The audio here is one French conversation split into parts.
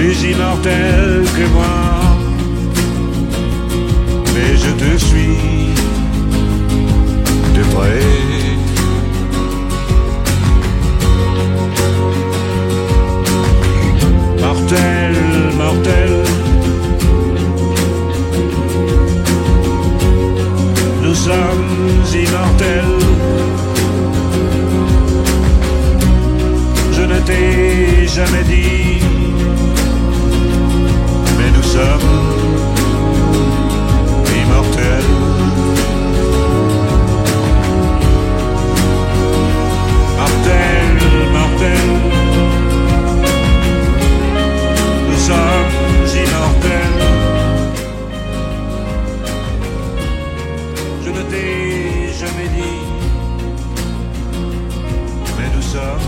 plus immortel que moi. Mais je te suis de près. Mortel, mortel, nous sommes immortels. Je ne t'ai jamais dit, mais nous sommes immortels. Mortel, mortel, nous sommes immortels. Je ne t'ai jamais dit, mais nous sommes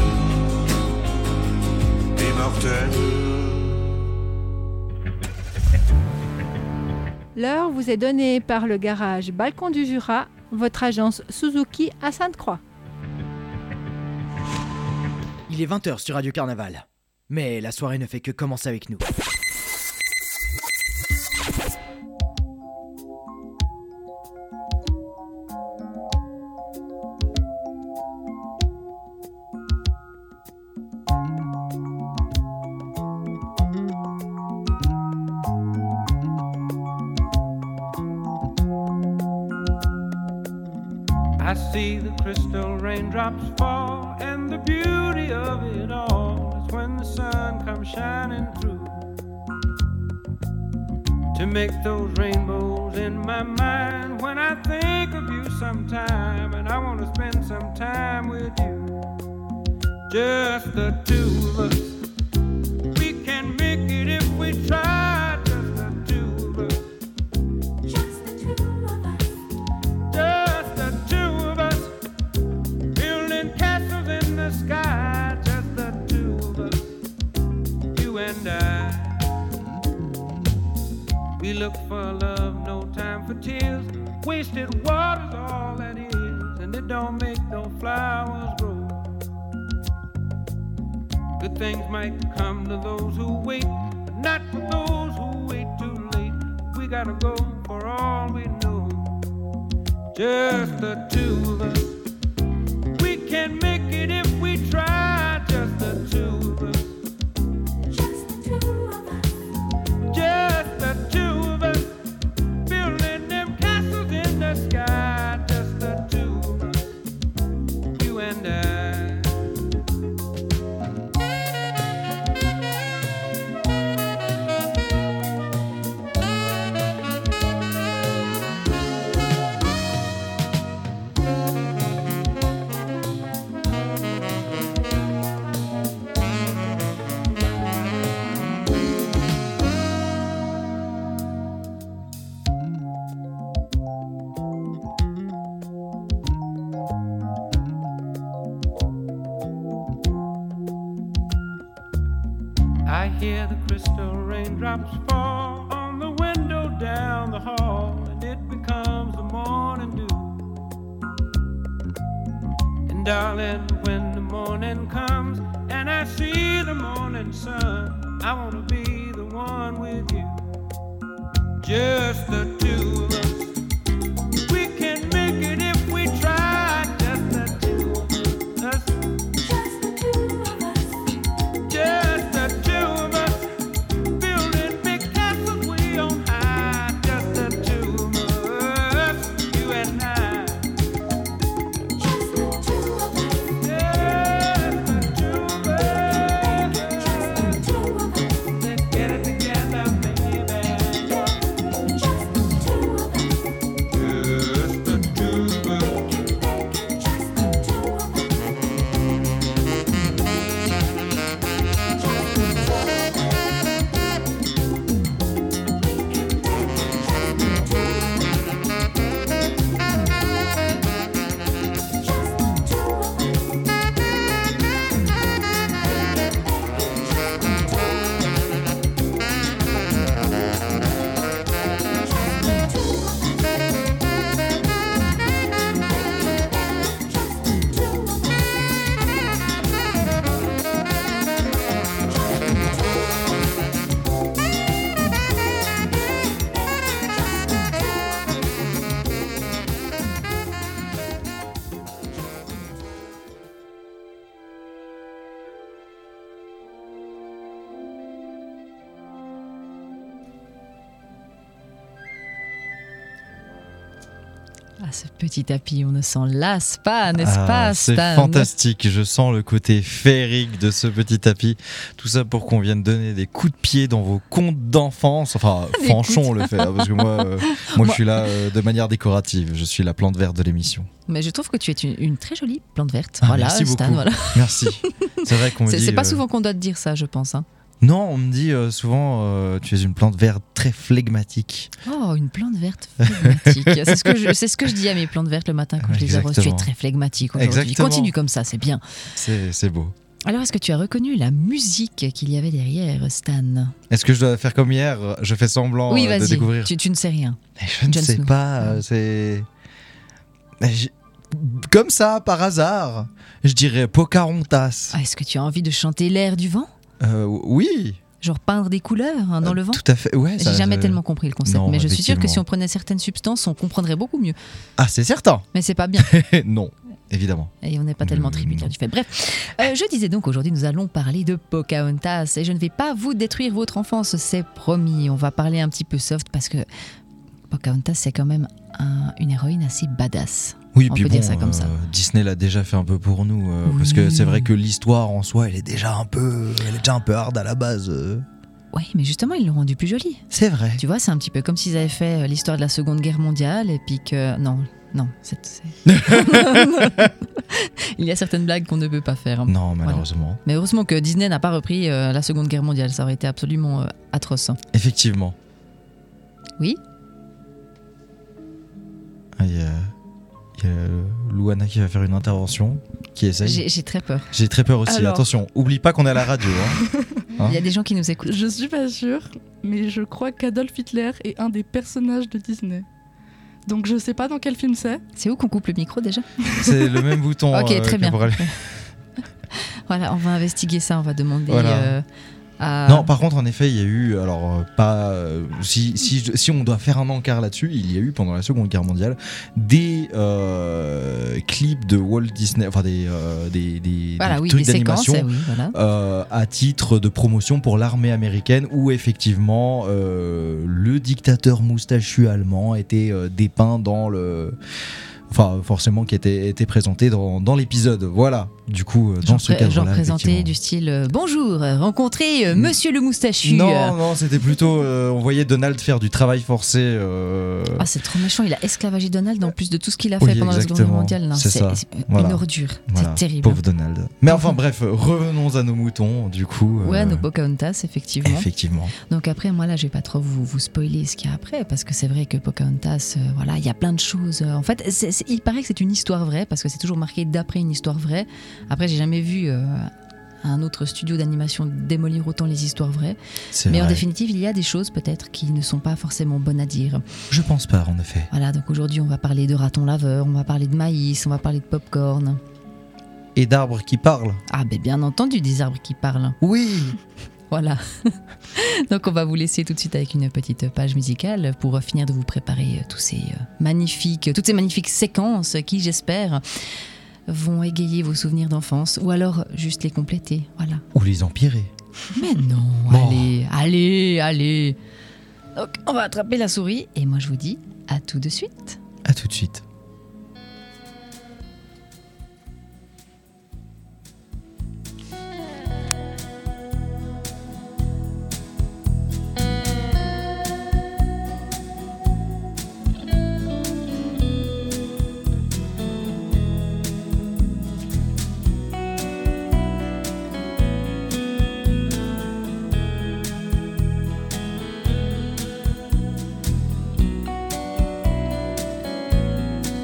immortels. L'heure vous est donnée par le garage Balcon du Jura, votre agence Suzuki à Sainte-Croix. Il est 20h sur Radio Carnaval. Mais la soirée ne fait que commencer avec nous. I see the crystal raindrops fall, and the beauty of it all is when the sun comes shining through to make those rainbows in my mind. When I think of you sometime, and I want to spend some time with you, just the two of us. We can make it if we try. We look for love, no time for tears. Wasted water's all that is, and it don't make no flowers grow. Good things might come to those who wait, but not for those who wait too late. We gotta go for all we know. Just the two of us. We can make it if we try. Just the two of us. Just the two of us. Just the two of us. Building them castles in the sky. Just the two of us. You and I. I hear the crystal raindrops fall on the window down the hall, and it becomes the morning dew. And darling, when the morning comes and I see the morning sun, I wanna be the one with you. Just the two of us. We can make it if we try. Just the two of us. Just the two of us. Just the two of us. Building big castles way on high. Just the two of us. You and I. Just the two of us. Just the two of us. Just the two of us. Let's get it together, baby. Just the two of us. Ah, ce petit tapis, on ne s'en lasse pas, n'est-ce pas, Stan? C'est fantastique, je sens le côté féerique de ce petit tapis. Tout ça pour qu'on vienne donner des coups de pied dans vos contes d'enfance. Enfin, Fanchon le fait, parce que moi je suis là de manière décorative. Je suis la plante verte de l'émission. Mais je trouve que tu es une très jolie plante verte. Ah, voilà, merci Stan, beaucoup. voilà. Merci. C'est vrai qu'on me dit... C'est pas souvent qu'on doit te dire ça, je pense. Hein. Non, on me dit souvent tu es une plante verte très flegmatique. Oh, une plante verte flegmatique. c'est ce que je dis à mes plantes vertes le matin quand je les arrose. Tu es très flegmatique aujourd'hui. Exactement. Continue comme ça, c'est bien. C'est beau. Alors, est-ce que tu as reconnu la musique qu'il y avait derrière, Stan? Est-ce que je dois faire comme hier? Je fais semblant oui, de découvrir. Tu ne sais rien. Mais je ne Jon sais Snow. pas. C'est... Comme ça, par hasard, je dirais Pocahontas. Ah, est-ce que tu as envie de chanter l'air du vent? Oui. Genre peindre des couleurs dans le vent? Tout à fait, ouais. J'ai jamais tellement compris le concept, Non, mais je suis sûre que effectivement. si on prenait certaines substances, on comprendrait beaucoup mieux. Ah, c'est certain. Mais c'est pas bien. Non, évidemment. Et on n'est pas tellement tributaire du fait. Bref, je disais donc aujourd'hui nous allons parler de Pocahontas et je ne vais pas vous détruire votre enfance, c'est promis. On va parler un petit peu soft parce que Pocahontas c'est quand même une héroïne assez badass. Oui, On puis peut bon, dire ça comme ça. Disney l'a déjà fait un peu pour nous, parce que c'est vrai que l'histoire en soi, elle est déjà un peu hard à la base. Oui, mais justement ils l'ont rendu plus jolie. C'est vrai. Tu vois, c'est un petit peu comme s'ils avaient fait l'histoire de la Seconde Guerre mondiale et puis que non, c'est... Il y a certaines blagues qu'on ne peut pas faire. Non, malheureusement. Voilà. Mais heureusement que Disney n'a pas repris la Seconde Guerre mondiale, ça aurait été absolument atroce. Effectivement. Oui. Il y a Louana qui va faire une intervention, qui essaye. J'ai très peur. J'ai très peur aussi. Alors. Attention, oublie pas qu'on est à la radio. Hein. Il y a des gens qui nous écoutent. Je suis pas sûre, mais je crois qu'Adolf Hitler est un des personnages de Disney. Donc je sais pas dans quel film c'est. C'est où qu'on coupe le micro déjà? C'est le même bouton. Ok, très que bien. pour aller- Voilà, on va investiguer ça, on va demander Voilà. à... Non, par contre, en effet, il y a eu, alors pas, si on doit faire un encart là-dessus, il y a eu pendant la Seconde Guerre mondiale des clips de Walt Disney, enfin des Voilà, oui, trucs des séquences, d'animation oui, voilà. à titre de promotion pour l'armée américaine, où effectivement le dictateur moustachu allemand était dépeint dans le... Enfin, forcément, qui était présenté dans l'épisode. Voilà, du coup, dans ce cadre-là. Genre présenté effectivement. du style bonjour, rencontrez Monsieur le Moustachu. Non, c'était plutôt. On voyait Donald faire du travail forcé. Ah, c'est trop méchant, il a esclavagé Donald en plus de tout ce qu'il a Oui, fait pendant la Seconde Guerre mondiale. Non, c'est ça. Voilà. Une ordure, Voilà, c'est terrible. pauvre Donald. Mais enfin, bref, revenons à nos moutons, du coup. Ouais, nos Pocahontas, effectivement. Effectivement. Donc après, moi là, je vais pas trop vous spoiler ce qu'il y a après, parce que c'est vrai que Pocahontas, voilà, il y a plein de choses. En fait, il paraît que c'est une histoire vraie, parce que c'est toujours marqué d'après une histoire vraie. Après, j'ai jamais vu un autre studio d'animation démolir autant les histoires vraies. Mais en définitive, il y a des choses peut-être qui ne sont pas forcément bonnes à dire. Je pense pas, en effet. Voilà, donc aujourd'hui, on va parler de ratons laveurs, on va parler de maïs, on va parler de popcorn. Et d'arbres qui parlent. Ah, ben bien entendu, des arbres qui parlent. Oui. Voilà. Donc on va vous laisser tout de suite avec une petite page musicale pour finir de vous préparer toutes ces magnifiques séquences qui, j'espère, vont égayer vos souvenirs d'enfance ou alors juste les compléter. Voilà. Ou les empirer. Mais non, Bon. allez. Donc on va attraper la souris et moi je vous dis à tout de suite. À tout de suite. Thank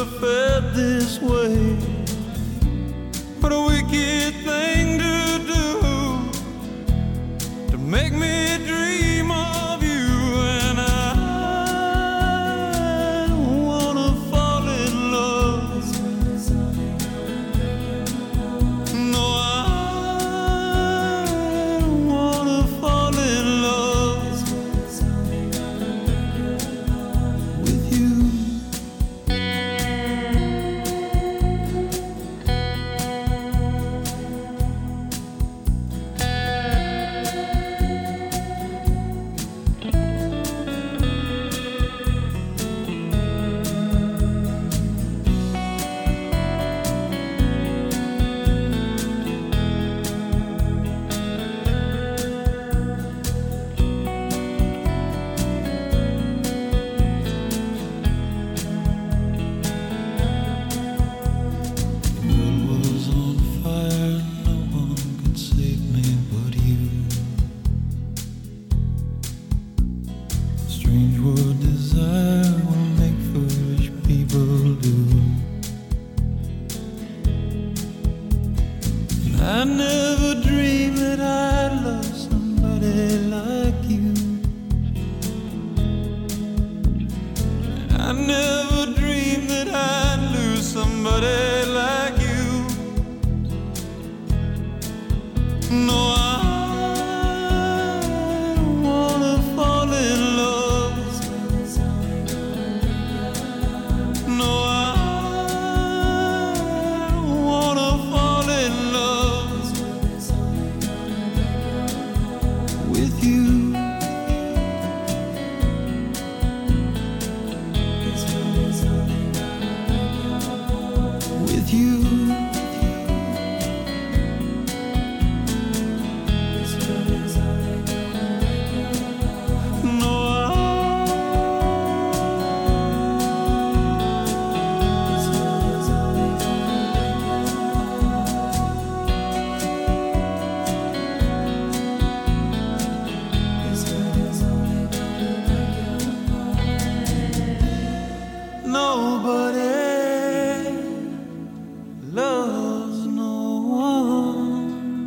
have felt this way. What a wicked thing to do, to make me dream of you. And I wanna fall in love. No, I wanna fall in love with you. I never dreamed that I'd love somebody like you. I never dreamed that I'd lose somebody like you. No, I wanna fall in love. No, I wanna fall in love with you. With you. Nobody loves no one.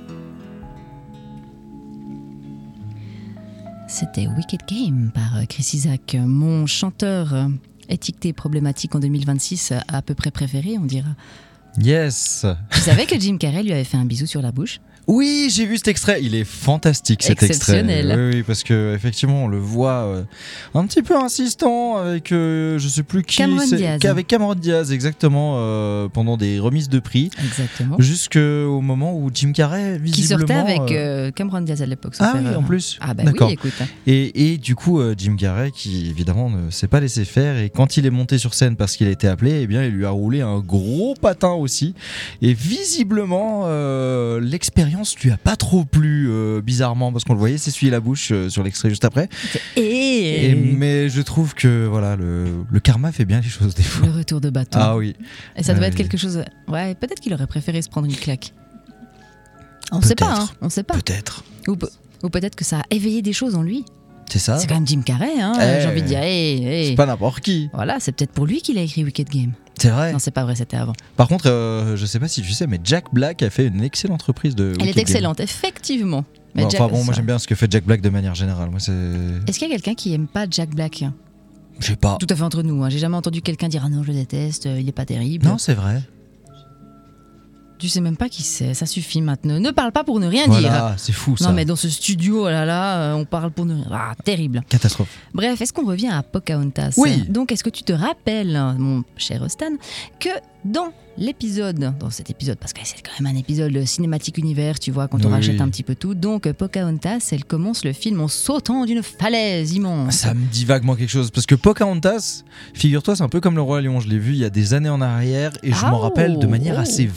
C'était Wicked Game par Chris Isaak, mon chanteur étiqueté problématique en 2026 à peu près préféré, on dira. Yes. Tu savais que Jim Carrey lui avait fait un bisou sur la bouche? Oui, j'ai vu cet extrait. Il est fantastique, cet extrait. Exceptionnel. Oui, parce que effectivement, on le voit un petit peu insistant avec, je sais plus qui, Cameron Diaz. Avec Cameron Diaz, exactement, pendant des remises de prix, Exactement. jusqu'au moment où Jim Carrey visiblement Qui sortait avec Cameron Diaz à l'époque. Ah oui, en plus. Ah bah D'accord. oui, écoute. Et du coup, Jim Carrey, qui évidemment ne s'est pas laissé faire, et quand il est monté sur scène parce qu'il a été appelé, eh bien, il lui a roulé un gros patin aussi. Et visiblement, l'expérience lui a pas trop plu, bizarrement, parce qu'on le voyait s'essuyer la bouche sur l'extrait juste après. Mais je trouve que voilà, le karma fait bien les choses des fois. Le retour de bâton. Ah oui. Et ça devait être quelque chose. Ouais, peut-être qu'il aurait préféré se prendre une claque. On sait pas, hein. On sait pas. Peut-être. Ou peut-être que ça a éveillé des choses en lui. C'est ça. C'est quand même Jim Carrey, hein. J'ai envie de dire, c'est pas n'importe qui. Voilà, c'est peut-être pour lui qu'il a écrit Wicked Game. C'est vrai. Non, c'est pas vrai, c'était avant. Par contre, je sais pas si tu sais, mais Jack Black a fait une excellente reprise de Elle Wicked est excellente, effectivement. Mais Game. Enfin bon, moi j'aime bien ce que fait Jack Black de manière générale. Moi, Est-ce qu'il y a quelqu'un qui aime pas Jack Black? Je sais pas. Tout à fait entre nous, hein. J'ai jamais entendu quelqu'un dire ah non, je le déteste, il est pas terrible. Non, c'est vrai. Tu sais même pas qui c'est, ça suffit maintenant. Ne parle pas pour ne rien Voilà, dire. c'est fou ça. Non mais dans ce studio, oh là là, on parle pour ne rien. Ah, terrible. Catastrophe. Bref, est-ce qu'on revient à Pocahontas? Oui. Donc, est-ce que tu te rappelles, mon cher Stan, que dans cet épisode, parce que c'est quand même un épisode cinématique univers, tu vois, quand on rachète un petit peu tout. Donc, Pocahontas, elle commence le film en sautant d'une falaise immense. Ça me dit vaguement quelque chose, parce que Pocahontas, figure-toi, c'est un peu comme le Roi Lion. Je l'ai vu il y a des années en arrière et je m'en rappelle de manière assez vague.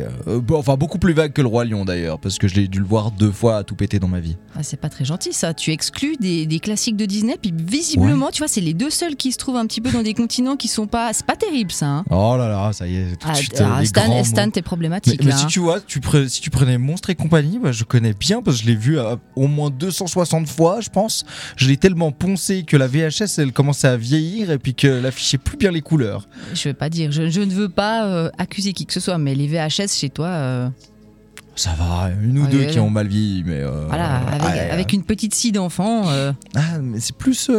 Enfin, beaucoup plus vague que le Roi Lion d'ailleurs, parce que je l'ai dû le voir 2 fois à tout péter dans ma vie. Ah, c'est pas très gentil ça, tu exclus des classiques de Disney, puis visiblement, tu vois, c'est les 2 seuls qui se trouvent un petit peu dans des continents qui sont pas... C'est pas terrible ça. Hein. Oh là là, ça y est, tout de suite, les grands Stan, mots. t'es problématique Mais là. si tu vois, si tu prenais Monstres et compagnie, bah, je connais bien parce que je l'ai vu au moins 260 fois, je pense. Je l'ai tellement poncé que la VHS, elle commençait à vieillir et puis qu'elle affichait plus bien les couleurs. Je veux pas dire, je ne veux pas accuser qui que ce soit, mais les VHS chez toi... Ça va, une ou deux qui ont mal vieilli, mais... Voilà, avec une petite scie d'enfant... Ah, mais c'est plus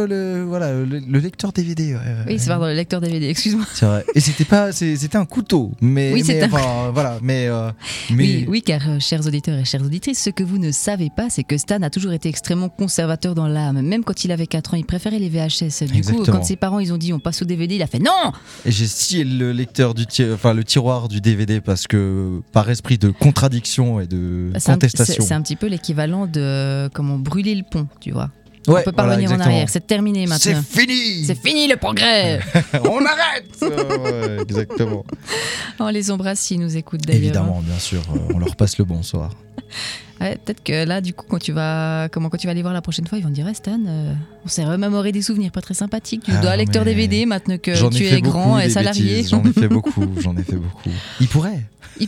le lecteur DVD. Oui, c'est pardon, le lecteur DVD, excuse-moi. C'est vrai. Et c'était un couteau, mais... Oui, c'est voilà, mais... Oui, car chers auditeurs et chères auditrices, ce que vous ne savez pas, c'est que Stan a toujours été extrêmement conservateur dans l'âme. Même quand il avait 4 ans, il préférait les VHS. Du coup, quand ses parents ils ont dit on passe au DVD, il a fait non. Et j'ai scié le lecteur le tiroir du DVD parce que par esprit de contradiction et de contestation. C'est un petit peu l'équivalent de comment brûler le pont, tu vois. Ouais, on peut pas revenir en arrière, c'est terminé maintenant. C'est fini. C'est fini le progrès. On arrête. Ouais, exactement. On les embrasse s'ils nous écoutent d'ailleurs. Évidemment, bien sûr, on leur passe le bonsoir. Ouais, peut-être que là, du coup, quand tu vas les voir la prochaine fois, ils vont te dire Stan, on s'est remémoré des souvenirs pas très sympathiques. Tu dois lecteur DVD maintenant que tu es grand et salarié. J'en ai fait beaucoup. Ils pourraient.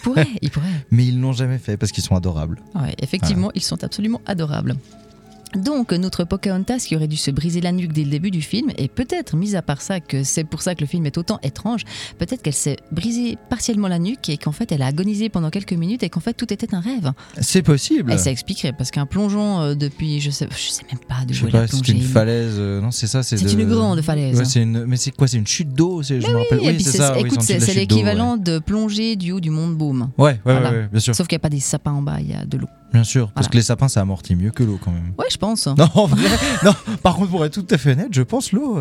Mais ils l'ont jamais fait parce qu'ils sont adorables. Ouais, effectivement, Ils sont absolument adorables. Donc notre Pocahontas qui aurait dû se briser la nuque dès le début du film, et peut-être, mis à part ça, que c'est pour ça que le film est autant étrange, peut-être qu'elle s'est brisée partiellement la nuque et qu'en fait elle a agonisé pendant quelques minutes et qu'en fait tout était un rêve. C'est possible. Et ça expliquerait, parce qu'un plongeon depuis, je sais même pas d'où elle a plongé. C'est une falaise, non c'est ça, c'est une grande falaise. Ouais, mais c'est quoi, c'est une chute d'eau, je me rappelle. Oui, c'est ça. Écoute, c'est l'équivalent de plonger du haut du Mont Baume. Ouais, bien sûr. Sauf qu'il n'y a pas des sapins en bas, il y a de l'eau. Bien sûr, parce que les sapins ça amortit mieux que l'eau quand même. Ouais, je pense. Non, en vrai, non. Par contre, pour être tout à fait honnête, je pense l'eau.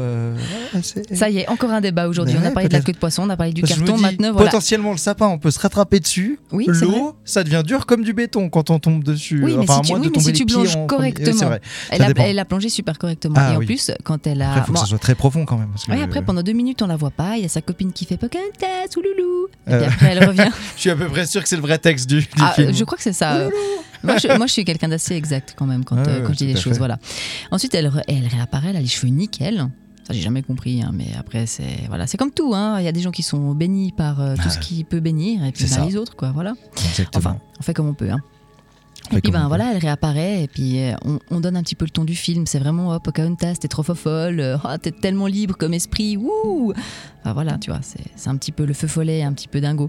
Ça y est, encore un débat aujourd'hui. On a parlé de la queue de poisson, on a parlé du carton. Maintenant, voilà. Potentiellement, le sapin, on peut se rattraper dessus. Oui, l'eau, ça devient dur comme du béton quand on tombe dessus. Oui, mais si tu plonges correctement, c'est vrai. Elle a plongé super correctement. Et en plus, quand elle a. Après, il faut que ça soit très profond quand même. Oui, après, pendant 2 minutes, on la voit pas. Il y a sa copine qui fait Pocahontas ou loulou. Et puis après, elle revient. Je suis à peu près sûr que c'est le vrai texte du film. Je crois que c'est ça. Moi, je suis quelqu'un d'assez exact quand même quand je dis les choses. Voilà. Ensuite, elle réapparaît, elle a les cheveux nickel. Ça, j'ai jamais compris, hein, mais après, c'est comme tout. Hein. Il y a des gens qui sont bénis par tout ce qui peut bénir, et puis les autres, quoi. Voilà. Exactement. Enfin, on fait comme on peut. Hein. Et puis voilà, elle réapparaît et puis on donne un petit peu le ton du film. C'est vraiment Pocahontas, t'es trop folle, t'es tellement libre comme esprit. Wouh. Enfin voilà, tu vois, c'est un petit peu le feu follet, un petit peu dingo.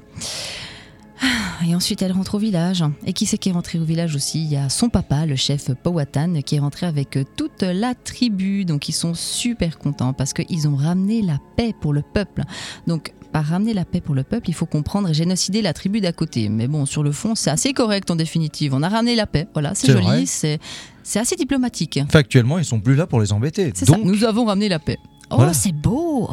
Et ensuite elle rentre au village. Et qui c'est qui est rentré au village aussi? Il y a son papa, le chef Powhatan, qui est rentré avec toute la tribu. Donc ils sont super contents parce qu'ils ont ramené la paix pour le peuple. Donc par ramener la paix pour le peuple, il faut comprendre et génocider la tribu d'à côté. Mais bon, sur le fond, c'est assez correct en définitive. On a ramené la paix, voilà, c'est joli, c'est assez diplomatique. Factuellement, ils sont plus là pour les embêter. C'est donc... ça, nous avons ramené la paix. Oh, voilà. C'est beau.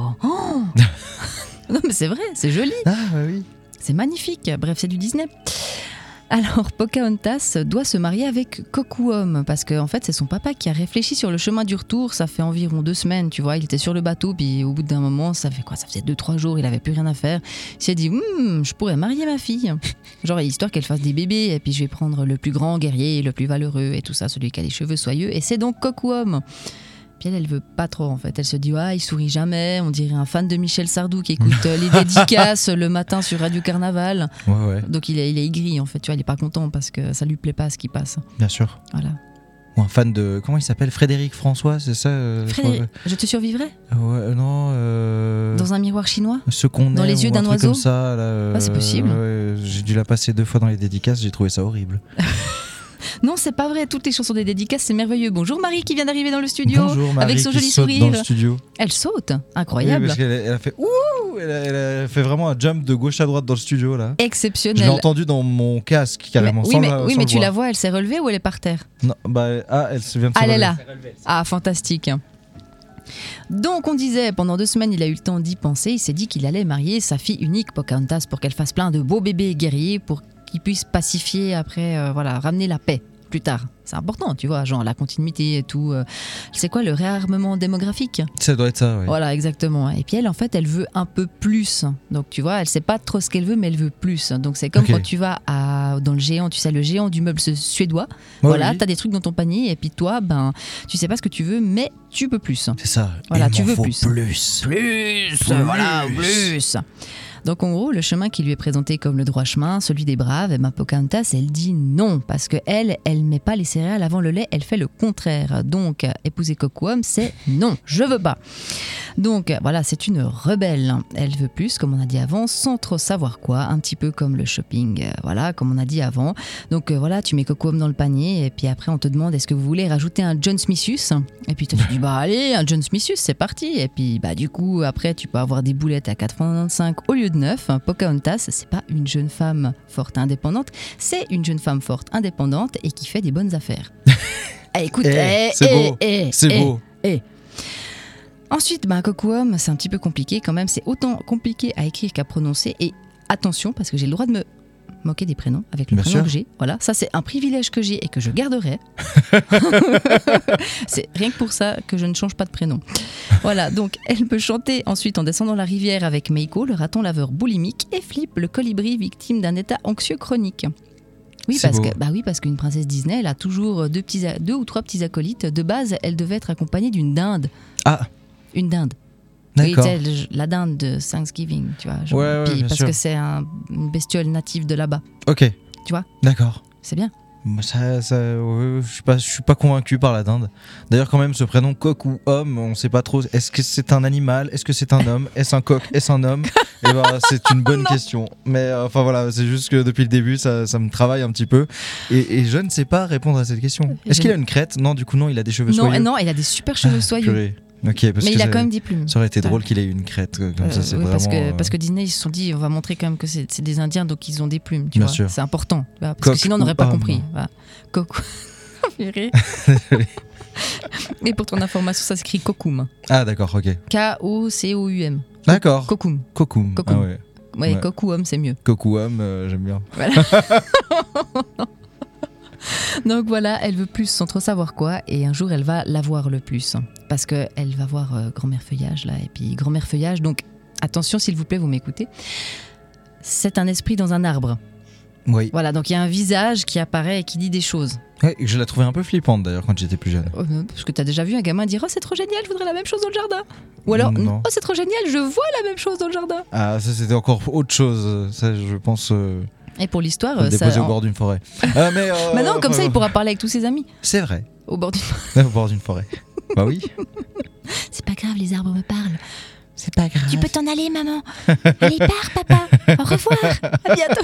Non mais c'est vrai, c'est joli. Ah bah oui. C'est magnifique, bref, c'est du Disney. Alors, Pocahontas doit se marier avec Kocoum, parce qu'en fait, c'est son papa qui a réfléchi sur le chemin du retour. Ça fait environ 2 semaines, tu vois. Il était sur le bateau, puis au bout d'un moment, ça faisait 2-3 jours, il avait plus rien à faire. Il s'est dit, je pourrais marier ma fille. Genre, histoire qu'elle fasse des bébés, et puis je vais prendre le plus grand guerrier, le plus valeureux, et tout ça, celui qui a les cheveux soyeux. Et c'est donc Kocoum. Puis elle veut pas trop en fait. Elle se dit il sourit jamais. On dirait un fan de Michel Sardou qui écoute les dédicaces le matin sur Radio Carnaval. Ouais. Donc il est aigri en fait. Tu vois, il est pas content parce que ça lui plaît pas ce qui passe. Bien sûr. Voilà. Ou un fan de comment il s'appelle, Frédéric François, c'est ça Frédéric, je te survivrai. Ouais, non. Dans un miroir chinois. Ce qu'on dans est, les yeux d'un oiseau. Comme ça, là, c'est possible. J'ai dû la passer 2 fois dans les dédicaces. J'ai trouvé ça horrible. Non, c'est pas vrai. Toutes les chansons des dédicaces, c'est merveilleux. Bonjour Marie qui vient d'arriver dans le studio. Bonjour Marie avec son joli saute sourire. Dans le studio. Elle saute, incroyable. Oui, parce qu'elle a fait ouh, elle a fait vraiment un jump de gauche à droite dans le studio là. Exceptionnel. Je l'ai entendu dans mon casque carrément. Mais tu la vois, elle s'est relevée ou elle est par terre? Non, elle se vient de se relever. Elle est là. Ah, fantastique. Donc on disait, pendant 2 semaines il a eu le temps d'y penser. Il s'est dit qu'il allait marier sa fille unique Pocahontas pour qu'elle fasse plein de beaux bébés guerriers, pour qu'ils puissent pacifier après, ramener la paix. plus tard. C'est important, tu vois, genre la continuité et tout. C'est quoi le réarmement démographique ? Ça doit être ça, oui. Voilà, exactement. Et puis elle, en fait, elle veut un peu plus. Donc tu vois, elle sait pas trop ce qu'elle veut, mais elle veut plus. Donc c'est comme Ok. quand tu vas dans le géant, tu sais, le géant du meuble suédois. Voilà, t'as des trucs dans ton panier et puis toi, ben, tu sais pas ce que tu veux, mais tu peux plus. C'est ça. Voilà, Il tu m'en veux faut plus. Plus, voilà, plus. Donc en gros, le chemin qui lui est présenté comme le droit chemin, celui des braves, et ben Pocahontas, elle dit non, parce que elle met pas les céréales avant le lait, elle fait le contraire. Donc épouser Kocoum, c'est non, je veux pas. Donc voilà, c'est une rebelle. Elle veut plus, comme on a dit avant, sans trop savoir quoi, un petit peu comme le shopping, voilà, comme on a dit avant. Donc voilà, tu mets Kocoum dans le panier, et puis après on te demande est-ce que vous voulez rajouter un John Smithus ? Et puis toi tu dis bah allez, un John Smithus, c'est parti. Et puis bah du coup après tu peux avoir des boulettes à 85 au lieu de 9. Pocahontas, c'est pas une jeune femme forte indépendante, c'est une jeune femme forte indépendante et qui fait des bonnes affaires. Écoute, c'est beau. Ensuite, Kocoum, c'est un petit peu compliqué quand même. C'est autant compliqué à écrire qu'à prononcer. Et attention, parce que j'ai le droit de me moquer des prénoms avec le Bien prénom sûr. que j'ai. Voilà, ça c'est un privilège que j'ai et que je garderai. C'est rien que pour ça que je ne change pas de prénom. Voilà, donc elle peut chanter ensuite en descendant la rivière avec Meiko, le raton laveur boulimique, et Flip, le colibri victime d'un état anxieux chronique. Oui, C'est parce qu'une princesse Disney, elle a toujours deux ou trois petits acolytes. De base, elle devait être accompagnée d'une dinde. Ah, Une dinde. d'accord. Oui, tu sais, la dinde de Thanksgiving, tu vois. Ouais, Puis bien parce sûr. que c'est une bestiole native de là-bas. Ok. Tu vois. D'accord. C'est bien. Je suis pas convaincu par la dinde. D'ailleurs, quand même, ce prénom coq ou homme, on sait pas trop. Est-ce que c'est un animal ? Est-ce que c'est un homme ? Est-ce un coq ? Est-ce un homme ? Et ben, c'est une bonne question. Mais enfin voilà, c'est juste que depuis le début, ça me travaille un petit peu. Et je ne sais pas répondre à cette question. Est-ce qu'il a une crête ? Non, du coup non, il a des cheveux soyeux. Non, il a des super cheveux soyeux. Purée. Ok, parce Mais que il a quand même des plumes. ça aurait été drôle qu'il ait eu une crête comme ça. C'est oui, vraiment. parce que Disney, ils se sont dit, on va montrer quand même que c'est des Indiens, donc ils ont des plumes. Tu Bien vois. sûr. C'est important. Tu vois, parce Coq que sinon, on ou n'aurait pas homme. compris. Voilà. Coq. Purée. Et pour ton information, ça s'écrit Kokoum. Ah d'accord, ok. K-O-C-O-U-M. D'accord. Kokoum. Kokoum. Kokoum. Ah ouais. Ouais, Ouais. Kokoum, c'est mieux. Kokoum, j'aime bien. Voilà. Donc voilà, elle veut plus sans trop savoir quoi, et un jour elle va l'avoir le plus, parce qu'elle va voir Grand-mère Feuillage là, et puis Grand-mère Feuillage, donc attention s'il vous plaît, vous m'écoutez, c'est un esprit dans un arbre. Oui. Voilà, donc il y a un visage qui apparaît et qui dit des choses. Ouais, je la trouvais un peu flippante d'ailleurs quand j'étais plus jeune. Parce que t'as déjà vu un gamin dire « Oh c'est trop génial, je voudrais la même chose dans le jardin !» Ou alors Non. « Oh c'est trop génial, je vois la même chose dans le jardin !» Ah, ça c'était encore autre chose. Ça, je pense. Et pour l'histoire, Le déposer ça... au bord d'une forêt. Mais non, comme ça il pourra parler avec tous ses amis C'est vrai. au bord d'une... Au bord d'une forêt. Bah oui. C'est pas grave, les arbres me parlent. C'est pas grave. Tu peux t'en aller, maman. Allez, pars, papa. Au revoir. À bientôt.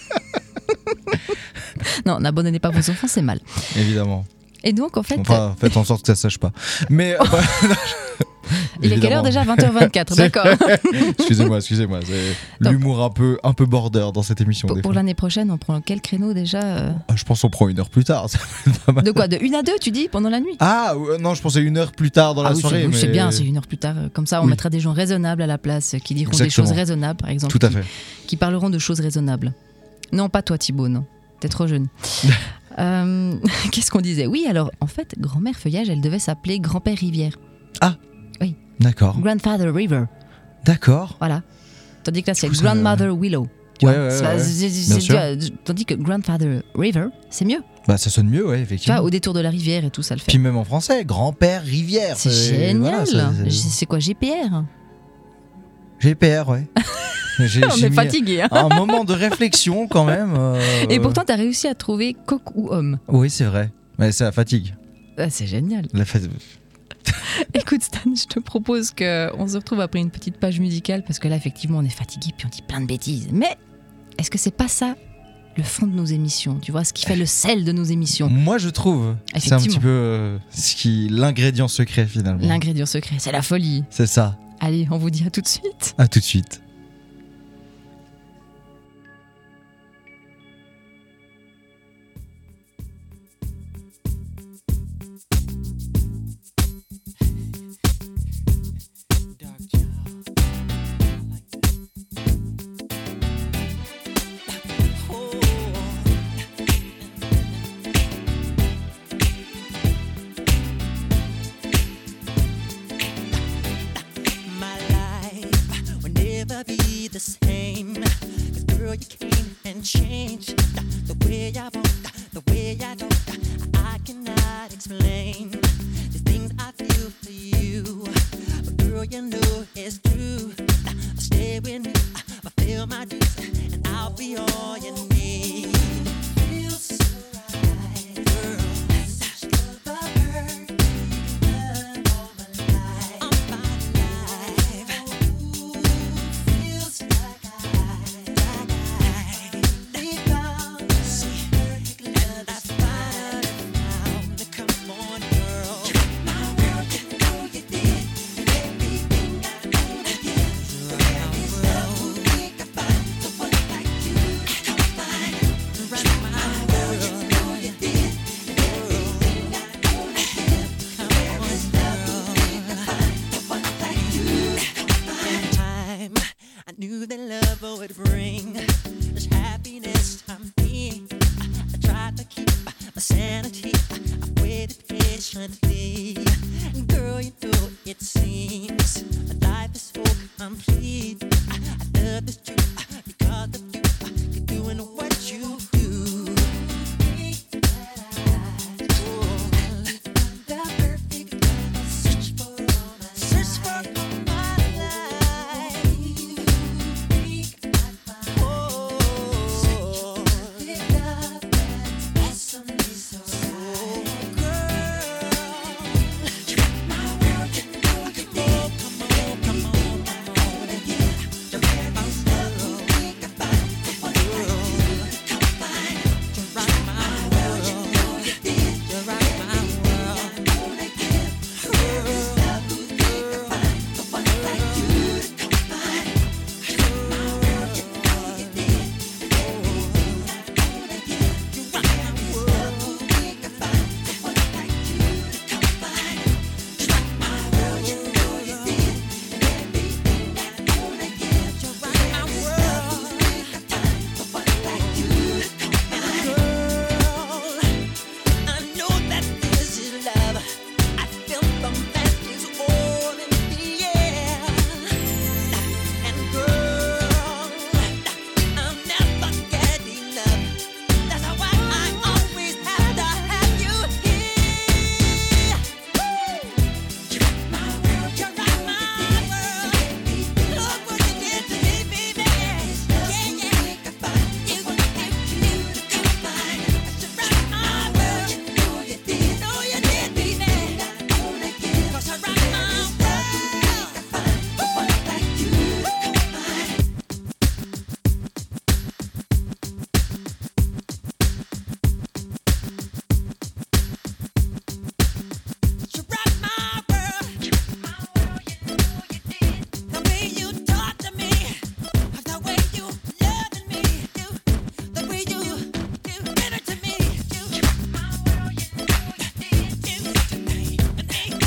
Non, n'abandonnez pas vos enfants, c'est mal. Évidemment. Et donc, en fait, Enfin, faites en sorte que ça sache pas. Mais. il est quelle heure déjà ? 20h24, C'est- d'accord. Excusez-moi. C'est Donc- l'humour un peu border dans cette émission. des Pour fois. l'année prochaine, on prend quel créneau déjà Je pense qu'on prend 1 heure plus tard. Ça va être pas mal. De quoi ? De 1 à 2, tu dis, pendant la nuit ? Ah non, je pensais 1 heure plus tard dans la oui, soirée. c'est, oui, mais... c'est bien, c'est 1 heure plus tard. Comme ça, on Oui. mettra des gens raisonnables à la place, qui diront des Exactement. choses raisonnables, par exemple. Tout à fait. Qui parleront de choses raisonnables. Non, pas toi, Thibaut, non. T'es trop jeune. Qu'est-ce qu'on disait ? Oui, alors, en fait, Grand-mère Feuillage, elle devait s'appeler Grand-père Rivière. D'accord. Grandfather River, D'accord. voilà. Tandis que là, c'est Du coup, ça- Grandmother Willow. Tu Ouais, vois, ouais, c'est ouais, pas- ouais. c'est- Bien sûr. tandis que Grandfather River, c'est mieux. Bah ça sonne mieux, ouais, Tu effectivement. vois, au détour de la rivière et tout, ça le fait. Puis même en français, grand-père rivière. C'est génial. voilà, C'est quoi, GPR ? GPR, ouais. J'ai On est mis fatigué. Hein. un moment de réflexion quand même. Et pourtant, t'as réussi à trouver coq ou homme. Oui, c'est vrai. Mais c'est la fatigue. Ah, c'est génial. La fa- Écoute, Stan, je te propose qu'on se retrouve après une petite page musicale parce que là, effectivement, on est fatigué puis on dit plein de bêtises. Mais est-ce que c'est pas ça le fond de nos émissions ? Tu vois, ce qui fait le sel de nos émissions. Moi, je trouve. C'est un petit peu l'ingrédient secret finalement. L'ingrédient secret, c'est la folie. C'est ça. Allez, on vous dit à tout de suite. À tout de suite. be the same. 'Cause girl, you came and changed the way I walk, the way I talk. I cannot explain the things I feel for you. But girl, you know it's true. Stay with me, fulfill my dreams, and I'll be all you need. Feels so right, girl. Such the perfect love all my life. All my life. Ooh, feels like I found the perfect love. That's fine. Come on, girl. My world, you know you did everything I could have given. There is nothing we could find someone like you. Come find my world, you know you did everything I could have given. There is nothing we could find someone like you. Come find time. I knew that love would bring this happiness to me. I tried to keep my sanity. I waited patiently. Girl, you know it seems my life is so complete. I love this truth because of you. You're doing what you do. The perfect love, search for all my life. Search for all my life. Oh, perfect love that's awesome, so girl. My world, you know you did. Come on, come on, come on. There is nothing we can find someone like you. Come find. You rock my world. You know you did. You rock my world. There is nothing we can find someone like you. Come find. My world, you know you did. Everything I could have given. You rock my world. We can find someone like you. Come find. My world, you know you did. Everything I could have given. You rock my world. We can find someone like you. Come find. Girl, I know that this is love. I feel the magic all in the air. And girl, I'll never get enough. That's why I always have to have you here. You rock my world. You rock my world. Look what you did to me, baby. Yeah, yeah. You can find. You can find. You rock my world. You know you did. Know you did, baby. 'Cause I rock my world. Someone like you. You rock my world. You know you did. The way you talk to me, the way you loving me, the way you give it to me. You rock my world. You know you did. Yeah, yeah.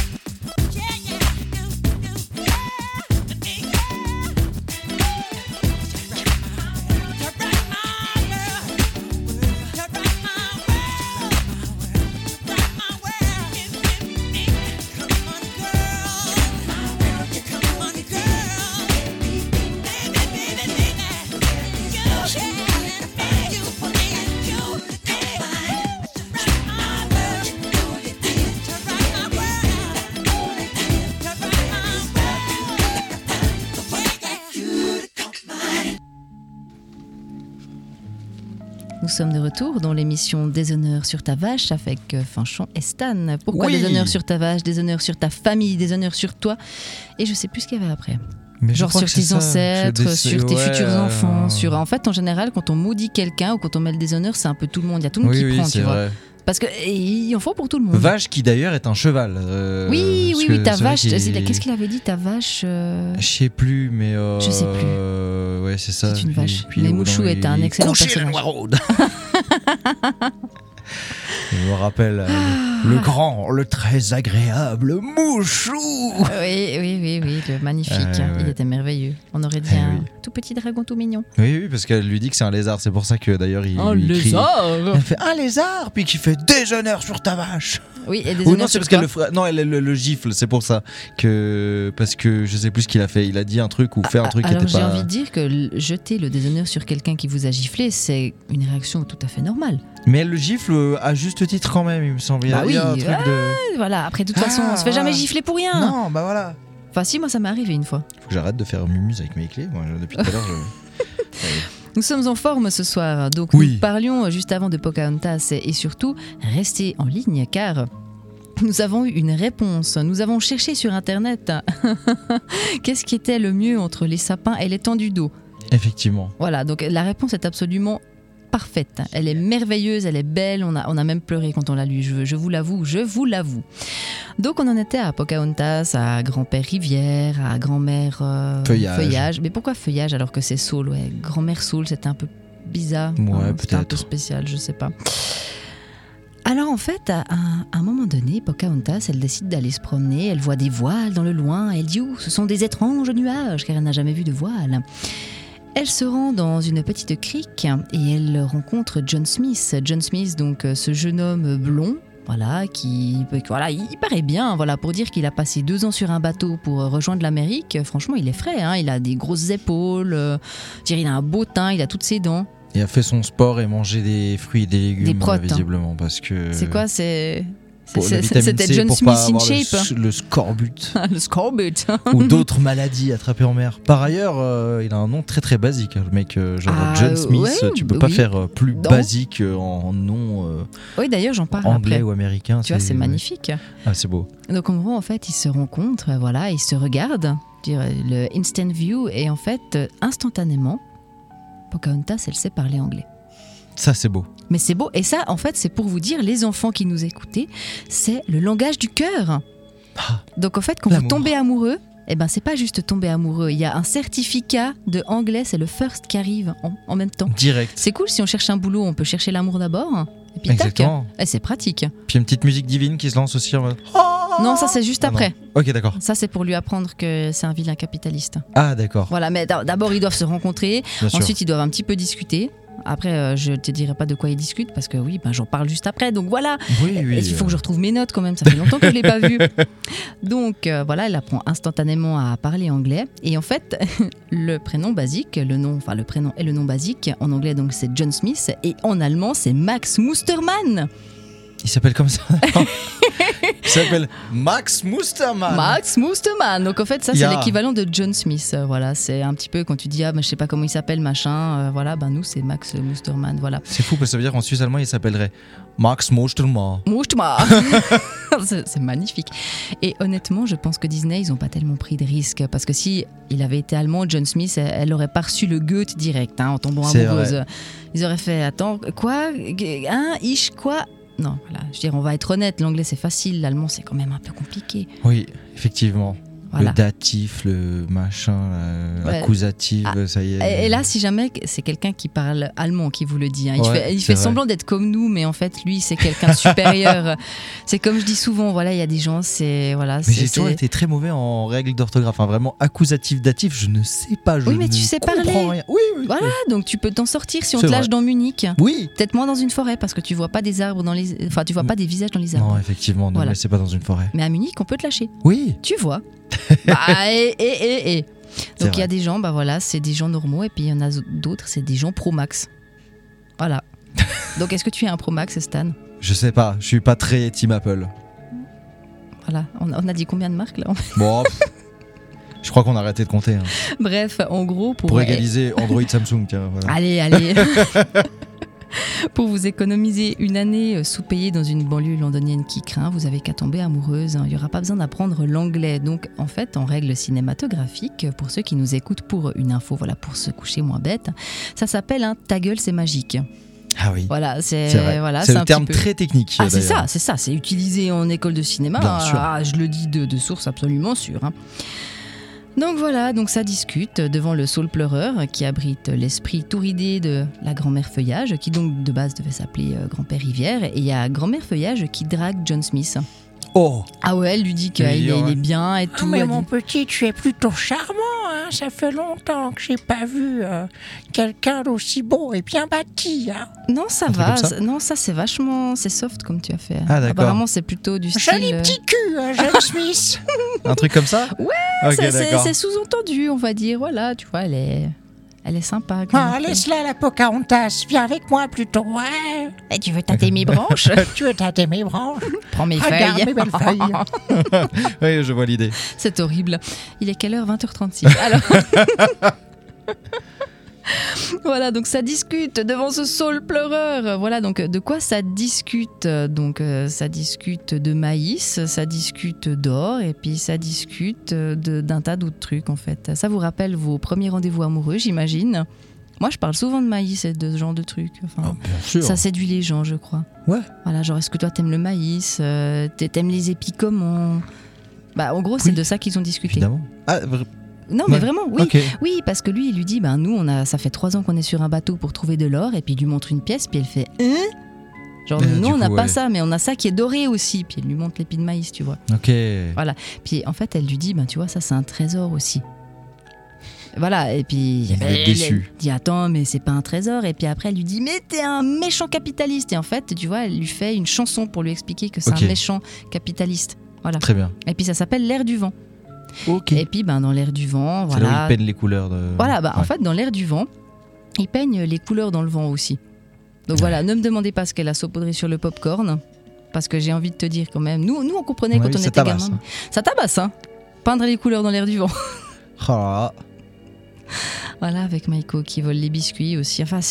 Nous sommes de retour dans l'émission Déshonneur sur ta vache avec Fanchon et Stan. Pourquoi Oui. déshonneur sur ta vache, déshonneur sur ta famille, déshonneur sur toi? Et je sais plus ce qu'il y avait après. Mais je Genre crois sur que c'est tes ça. ancêtres, sur tes Ouais, futurs enfants, sur... En fait, en général, quand on maudit quelqu'un ou quand on met le déshonneur, c'est un peu tout le monde. Il y a tout le monde Oui, qui oui, prend, c'est tu vois. vrai. Parce qu'il en faut pour tout le monde. Vache qui d'ailleurs est un cheval. Oui, parce oui, que oui, ta c'est vrai vache. qu'il- Qu'est-ce qu'il avait dit, ta vache Je sais plus, mais. Je sais plus. Ouais, c'est ça. C'est une vache. Puis, Mais au bout Mouchou d'un est un moment, excellent couchez la personnage. noiraude. Je me rappelle le grand, le très agréable Mouchou. Oui, le magnifique. Ouais. Il était merveilleux. On aurait dit un tout petit dragon tout mignon. Oui, parce qu'elle lui dit que c'est un lézard. C'est pour ça que d'ailleurs il lui crie. Elle fait un lézard, puis qui fait déshonneur sur ta vache. Oui, et des Ou honneurs non, c'est sur parce qu'elle quoi? le elle le gifle, c'est pour ça que parce que je sais plus ce qu'il a fait. Il a dit un truc ou fait un truc qui Alors était j'ai pas. envie de dire que jeter le déshonneur sur quelqu'un qui vous a giflé, c'est une réaction tout à fait normale. Mais elle le gifle à juste titre quand même, il me semble. Il y a, Bah il y a un oui, truc de. Voilà, après de toute façon, on se fait jamais gifler pour rien. Non, bah voilà. Enfin si, moi ça m'est arrivé une fois. Faut que j'arrête de faire mumuse avec mes clés. Moi, depuis tout à l'heure, Nous sommes en forme ce soir, donc Oui. nous parlions juste avant de Pocahontas et surtout, restez en ligne car nous avons eu une réponse. Nous avons cherché sur internet qu'est-ce qui était le mieux entre les sapins et l'étendue d'eau. Effectivement. Voilà, donc la réponse est absolument parfaite. Elle est merveilleuse, elle est belle, on a même pleuré quand on l'a lu, je vous l'avoue. Donc on en était à Pocahontas, à grand-père Rivière, à grand-mère Feuillage. Mais pourquoi Feuillage alors que c'est Saule? Ouais, grand-mère Saule, c'était un peu bizarre. Ouais, C'était un peu peut-être. spécial, je sais pas. Alors en fait, à un moment donné, Pocahontas, elle décide d'aller se promener, elle voit des voiles dans le loin, elle dit « Oh, ce sont des étranges nuages » car elle n'a jamais vu de voile. Elle se rend dans une petite crique et elle rencontre John Smith. John Smith, donc ce jeune homme blond, voilà, il paraît bien, voilà, pour dire qu'il a passé 2 ans sur un bateau pour rejoindre l'Amérique. Franchement, il est frais, hein, il a des grosses épaules, il a un beau teint, il a toutes ses dents. Il a fait son sport et mangé des fruits et des légumes, Des protes, visiblement, parce que. C'est quoi, Pour la vitamine c'était C, John pour Smith pas in avoir shape. le scorbut Le scorbut. ou d'autres maladies attrapées en mer. Par ailleurs, il a un nom très très basique, hein, le mec. Genre Ah, John Smith, ouais, tu peux pas oui. faire plus Non. basique en nom Oui, d'ailleurs, j'en parle anglais après. ou américain. Tu vois, c'est magnifique. Ah, c'est beau. Donc en gros, en fait, ils se rencontrent, voilà, ils se regardent, le instant view, et en fait, instantanément, Pocahontas, elle sait parler anglais. Ça, c'est beau. Mais c'est beau, et ça, en fait, c'est pour vous dire, les enfants qui nous écoutez, c'est le langage du cœur. Ah, Donc en fait, quand vous l'amour. tombez amoureux, eh ben, c'est pas juste tomber amoureux, il y a un certificat de anglais, c'est le first qui arrive en même temps. Direct. C'est cool, si on cherche un boulot, on peut chercher l'amour d'abord, et puis tac, Exactement. et c'est pratique. Puis une petite musique divine qui se lance aussi en mode. Non, ça c'est juste Ah non. après. Ok, d'accord. Ça c'est pour lui apprendre que c'est un vilain capitaliste. Ah, d'accord. Voilà, mais d'abord ils doivent se rencontrer, Bien sûr. ensuite ils doivent un petit peu discuter. Après, je te dirai pas de quoi ils discutent parce que oui, ben, j'en parle juste après. Donc voilà, Oui, oui. il faut que je retrouve mes notes quand même. Ça fait longtemps que je l'ai pas vu. Donc voilà, elle apprend instantanément à parler anglais. Et en fait, le prénom basique, le prénom et le nom basique en anglais, donc c'est John Smith, et en allemand c'est Max Mustermann. Il s'appelle comme ça. Il s'appelle Max Mustermann. Max Mustermann. Donc en fait, ça c'est Yeah. l'équivalent de John Smith. Voilà, c'est un petit peu quand tu dis ah ben, je sais pas comment il s'appelle machin. Voilà, ben nous c'est Max Mustermann. Voilà. C'est fou parce que ça veut dire qu'en suisse allemand il s'appellerait Max Mustermann. Mouche-moi. C'est magnifique. Et honnêtement, je pense que Disney, ils ont pas tellement pris de risques parce que si il avait été allemand, John Smith, elle aurait pas reçu le Goethe direct hein, en tombant C'est amoureuse. vrai. Ils auraient fait attends quoi, hein, ich quoi. Non, voilà. Je veux dire, on va être honnête. L'anglais c'est facile, l'allemand c'est quand même un peu compliqué. Oui, effectivement. Voilà. Le datif, le machin, Ouais. l'accusatif, Ah, ça y est. Et là, si jamais c'est quelqu'un qui parle allemand qui vous le dit, hein, il Ouais, fait c'est vrai. semblant d'être comme nous, mais en fait, lui, c'est quelqu'un de supérieur. C'est comme je dis souvent, voilà, il y a des gens, c'est voilà, Mais c'est- j'ai toujours c'est- été très mauvais en règles d'orthographe. Hein, vraiment accusatif, datif, je ne sais pas. Je Oui, mais ne tu sais comprends parler. rien. Oui, oui. Voilà, donc tu peux t'en sortir si on C'est te vrai. lâche dans Munich. Oui. Peut-être moins dans une forêt parce que tu vois pas des arbres enfin tu vois pas des visages dans les arbres. Non, effectivement, ne Voilà. me laissez pas dans une forêt. Mais à Munich, on peut te lâcher. Oui. Tu vois. Bah, et. C'est Donc il y a vrai. des gens, bah voilà, c'est des gens normaux et puis il y en a d'autres, c'est des gens pro max. Voilà. Donc est-ce que tu es un pro max, Stan? Je sais pas, je suis pas très Team Apple. Voilà, on a dit combien de marques là? Bon, je crois qu'on a arrêté de compter. Hein. Bref, en gros Pour égaliser Android Samsung, tiens. Voilà. Allez. Pour vous économiser une année sous-payée dans une banlieue londonienne qui craint, vous avez qu'à tomber amoureuse. Il n'y aura pas besoin d'apprendre l'anglais. Donc, en fait, en règle cinématographique, pour ceux qui nous écoutent pour une info, voilà, pour se coucher moins bête, ça s'appelle un ta gueule, c'est magique. Ah oui. Voilà, C'est vrai. voilà, c'est un le terme petit peu- très technique. Ah, c'est d'ailleurs. ça, c'est utilisé en école de cinéma. Bien sûr. Ah, je le dis de source absolument sûre. Hein. Donc voilà, donc ça discute devant le saule pleureur qui abrite l'esprit tout ridé de la grand-mère Feuillage, qui donc de base devait s'appeler grand-père Rivière. Et il y a grand-mère Feuillage qui drague John Smith. Oh. Ah ouais, elle lui dit qu'il Oui, ouais. est bien et Ah, tout. mais Elle mon dit- petit, tu es plutôt charmant, hein. Ça fait longtemps que j'ai pas vu quelqu'un d'aussi beau et bien bâti, hein. Non, ça Un truc va. comme ça Non, ça c'est vachement, c'est soft comme tu as fait. Ah, d'accord. Apparemment, c'est plutôt du style. Joli petit cul, John Smith. Un truc comme ça Ouais, Ok, c'est d'accord. sous-entendu, on va dire. Voilà, tu vois, elle est sympa. Ah, laisse-la, la Pocahontas. Viens avec moi plutôt, ouais. Et tu veux tâter mes branches? Tu veux tâter mes branches? Prends mes Regarde feuilles. mes belles feuilles. Oui, je vois l'idée. C'est horrible. Il est quelle heure? 20h36. Alors. Voilà, donc ça discute devant ce saule pleureur. Voilà, donc de quoi ça discute? Donc ça discute de maïs, ça discute d'or, et puis ça discute d'un tas d'autres trucs en fait. Ça vous rappelle vos premiers rendez-vous amoureux, j'imagine? Moi, je parle souvent de maïs et de ce genre de trucs. Enfin, Bien sûr. ça séduit les gens, je crois. Ouais. Voilà, genre, est-ce que toi, t'aimes le maïs? T'aimes les épis comment? Bah, en gros, c'est Oui. de ça qu'ils ont discuté. Évidemment. Ah, Non, mais ouais. vraiment, oui. Ok. Oui, parce que lui, il lui dit, ben nous, ça fait 3 ans qu'on est sur un bateau pour trouver de l'or, et puis il lui montre une pièce, puis elle fait, hein? Genre, Du nous, on n'a coup, pas ouais. ça, mais on a ça qui est doré aussi. Puis elle lui montre l'épi de maïs, tu vois. Ok. Puis en fait, elle lui dit, ben tu vois, ça, c'est un trésor aussi. Voilà, et puis Il va être déçu. elle dit attends, mais c'est pas un trésor. Et puis après, elle lui dit mais t'es un méchant capitaliste. Et en fait, tu vois, elle lui fait une chanson pour lui expliquer que c'est Ok. un méchant capitaliste. Voilà. Très bien. Et puis ça s'appelle L'air du vent. Ok. Et puis ben dans L'air du vent, C'est là où voilà. il peigne les couleurs de. Voilà, bah en Ouais. fait, dans L'air du vent, il peigne les couleurs dans le vent aussi. Donc voilà, ne me demandez pas ce qu'elle a saupoudré sur le popcorn, parce que j'ai envie de te dire quand même. Nous on comprenait Ouais, quand oui, on ça était tabasse, gamin. hein. Ça tabasse, hein. Peindre les couleurs dans L'air du vent. Oh là là. Voilà, avec Maïko qui vole les biscuits aussi. Enfin,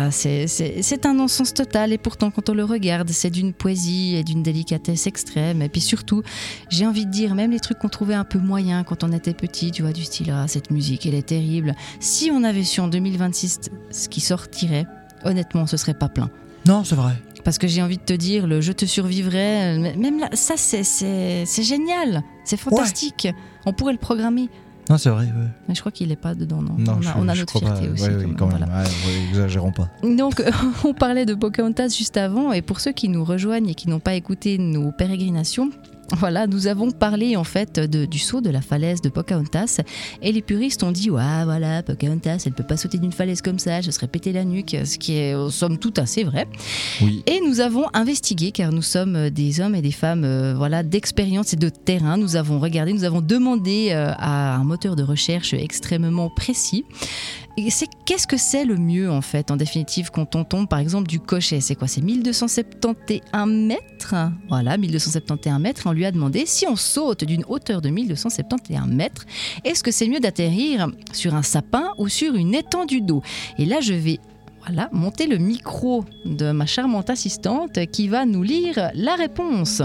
c'est un non-sens total. Et pourtant, quand on le regarde, c'est d'une poésie et d'une délicatesse extrême. Et puis surtout, j'ai envie de dire, même les trucs qu'on trouvait un peu moyens quand on était petit, tu vois, du style, ah, cette musique, elle est terrible. Si on avait su en 2026 ce qui sortirait, honnêtement, ce serait pas plein. Non, c'est vrai. Parce que j'ai envie de te dire, le Je te survivrai, même là, ça, c'est génial. C'est fantastique. On pourrait le programmer. Non, c'est vrai. Ouais. Mais je crois qu'il n'est pas dedans, non. Non, on a je notre crois fierté pas. aussi. Ouais, quand oui, même, quand même. voilà. Ouais, exagérons pas. Donc, on parlait de Pocahontas juste avant, et pour ceux qui nous rejoignent et qui n'ont pas écouté nos pérégrinations, voilà, nous avons parlé en fait du saut de la falaise de Pocahontas, et les puristes ont dit ouais, voilà, Pocahontas, elle peut pas sauter d'une falaise comme ça, je serais pété la nuque, ce qui est somme toute assez vrai. Oui. Et nous avons investigué, car nous sommes des hommes et des femmes voilà, d'expérience et de terrain. Nous avons regardé, nous avons demandé à un moteur de recherche extrêmement précis. Et qu'est-ce que c'est le mieux en fait, en définitive, quand on tombe par exemple du Cochet? C'est quoi? C'est 1271 mètres. Voilà, 1271 mètres. On lui a demandé si on saute d'une hauteur de 1271 mètres, est-ce que c'est mieux d'atterrir sur un sapin ou sur une étendue d'eau? Et là, je vais monter le micro de ma charmante assistante qui va nous lire la réponse.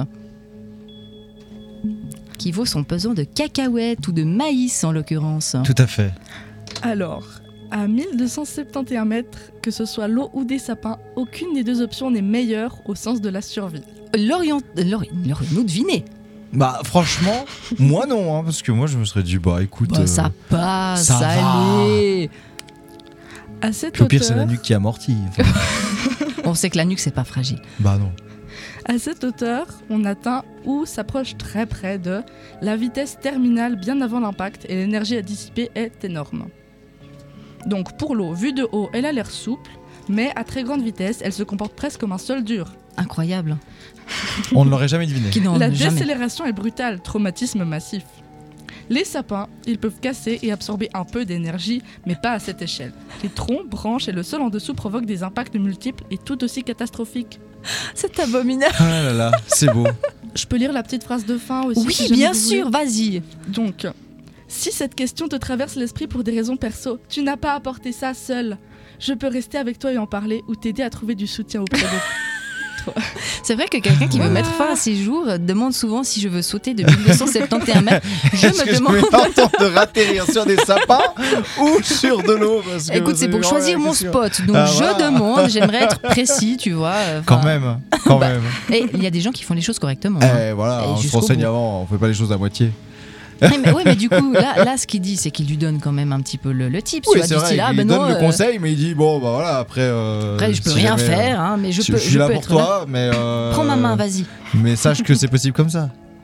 Qui vaut son pesant de cacahuètes ou de maïs en l'occurrence. Tout à fait. Alors, à 1271 mètres, que ce soit l'eau ou des sapins, aucune des deux options n'est meilleure au sens de la survie. L'aurions-nous deviné? Bah, franchement, moi non, hein, parce que moi je me serais dit, bah écoute. Bah, ça passe, ça va. allez. À cette Puis au pire, c'est la hauteur, nuque qui amortit. Enfin, On sait que la nuque, c'est pas fragile. bah non. à cette hauteur, on atteint ou s'approche très près de la vitesse terminale bien avant l'impact et l'énergie à dissiper est énorme. Donc pour l'eau, vue de haut, elle a l'air souple, mais à très grande vitesse, elle se comporte presque comme un sol dur. Incroyable. On ne l'aurait jamais deviné. Non, La jamais. décélération est brutale, traumatisme massif. Les sapins, ils peuvent casser et absorber un peu d'énergie, mais pas à cette échelle. Les troncs, branches et le sol en dessous provoquent des impacts multiples et tout aussi catastrophiques. C'est abominable. Ah là là, c'est beau. Je peux lire la petite phrase de fin aussi? Oui, si jamais bien vous sûr, voulez. vas-y. Donc, si cette question te traverse l'esprit pour des raisons perso, tu n'as pas apporté ça seul. Je peux rester avec toi et en parler ou t'aider à trouver du soutien auprès de C'est vrai que quelqu'un qui veut mettre fin à ses jours demande souvent si je veux sauter de 1271 mètres. Je Est-ce me que demande. je vais tenter de ratterrir sur des sapins ou sur de l'eau parce que Écoute, c'est pour choisir mon spot. Donc Ah, je voilà. demande, j'aimerais être précis, tu vois. Quand enfin. même, quand Bah, même. Et il y a des gens qui font les choses correctement. hein. Eh voilà, Et on se jusqu'au renseigne bout. avant, on fait pas les choses à moitié. Oui, mais du coup, là, ce qu'il dit, c'est qu'il lui donne quand même un petit peu le tips. Oui, tu vois, c'est du vrai, style, il ben donne non, le conseil, mais il dit bon, bah voilà, après. Après, je peux si rien jamais, faire, hein, mais je je peux. suis je là peux pour être là. toi, mais. Prends ma main, vas-y. Mais sache que c'est possible comme ça.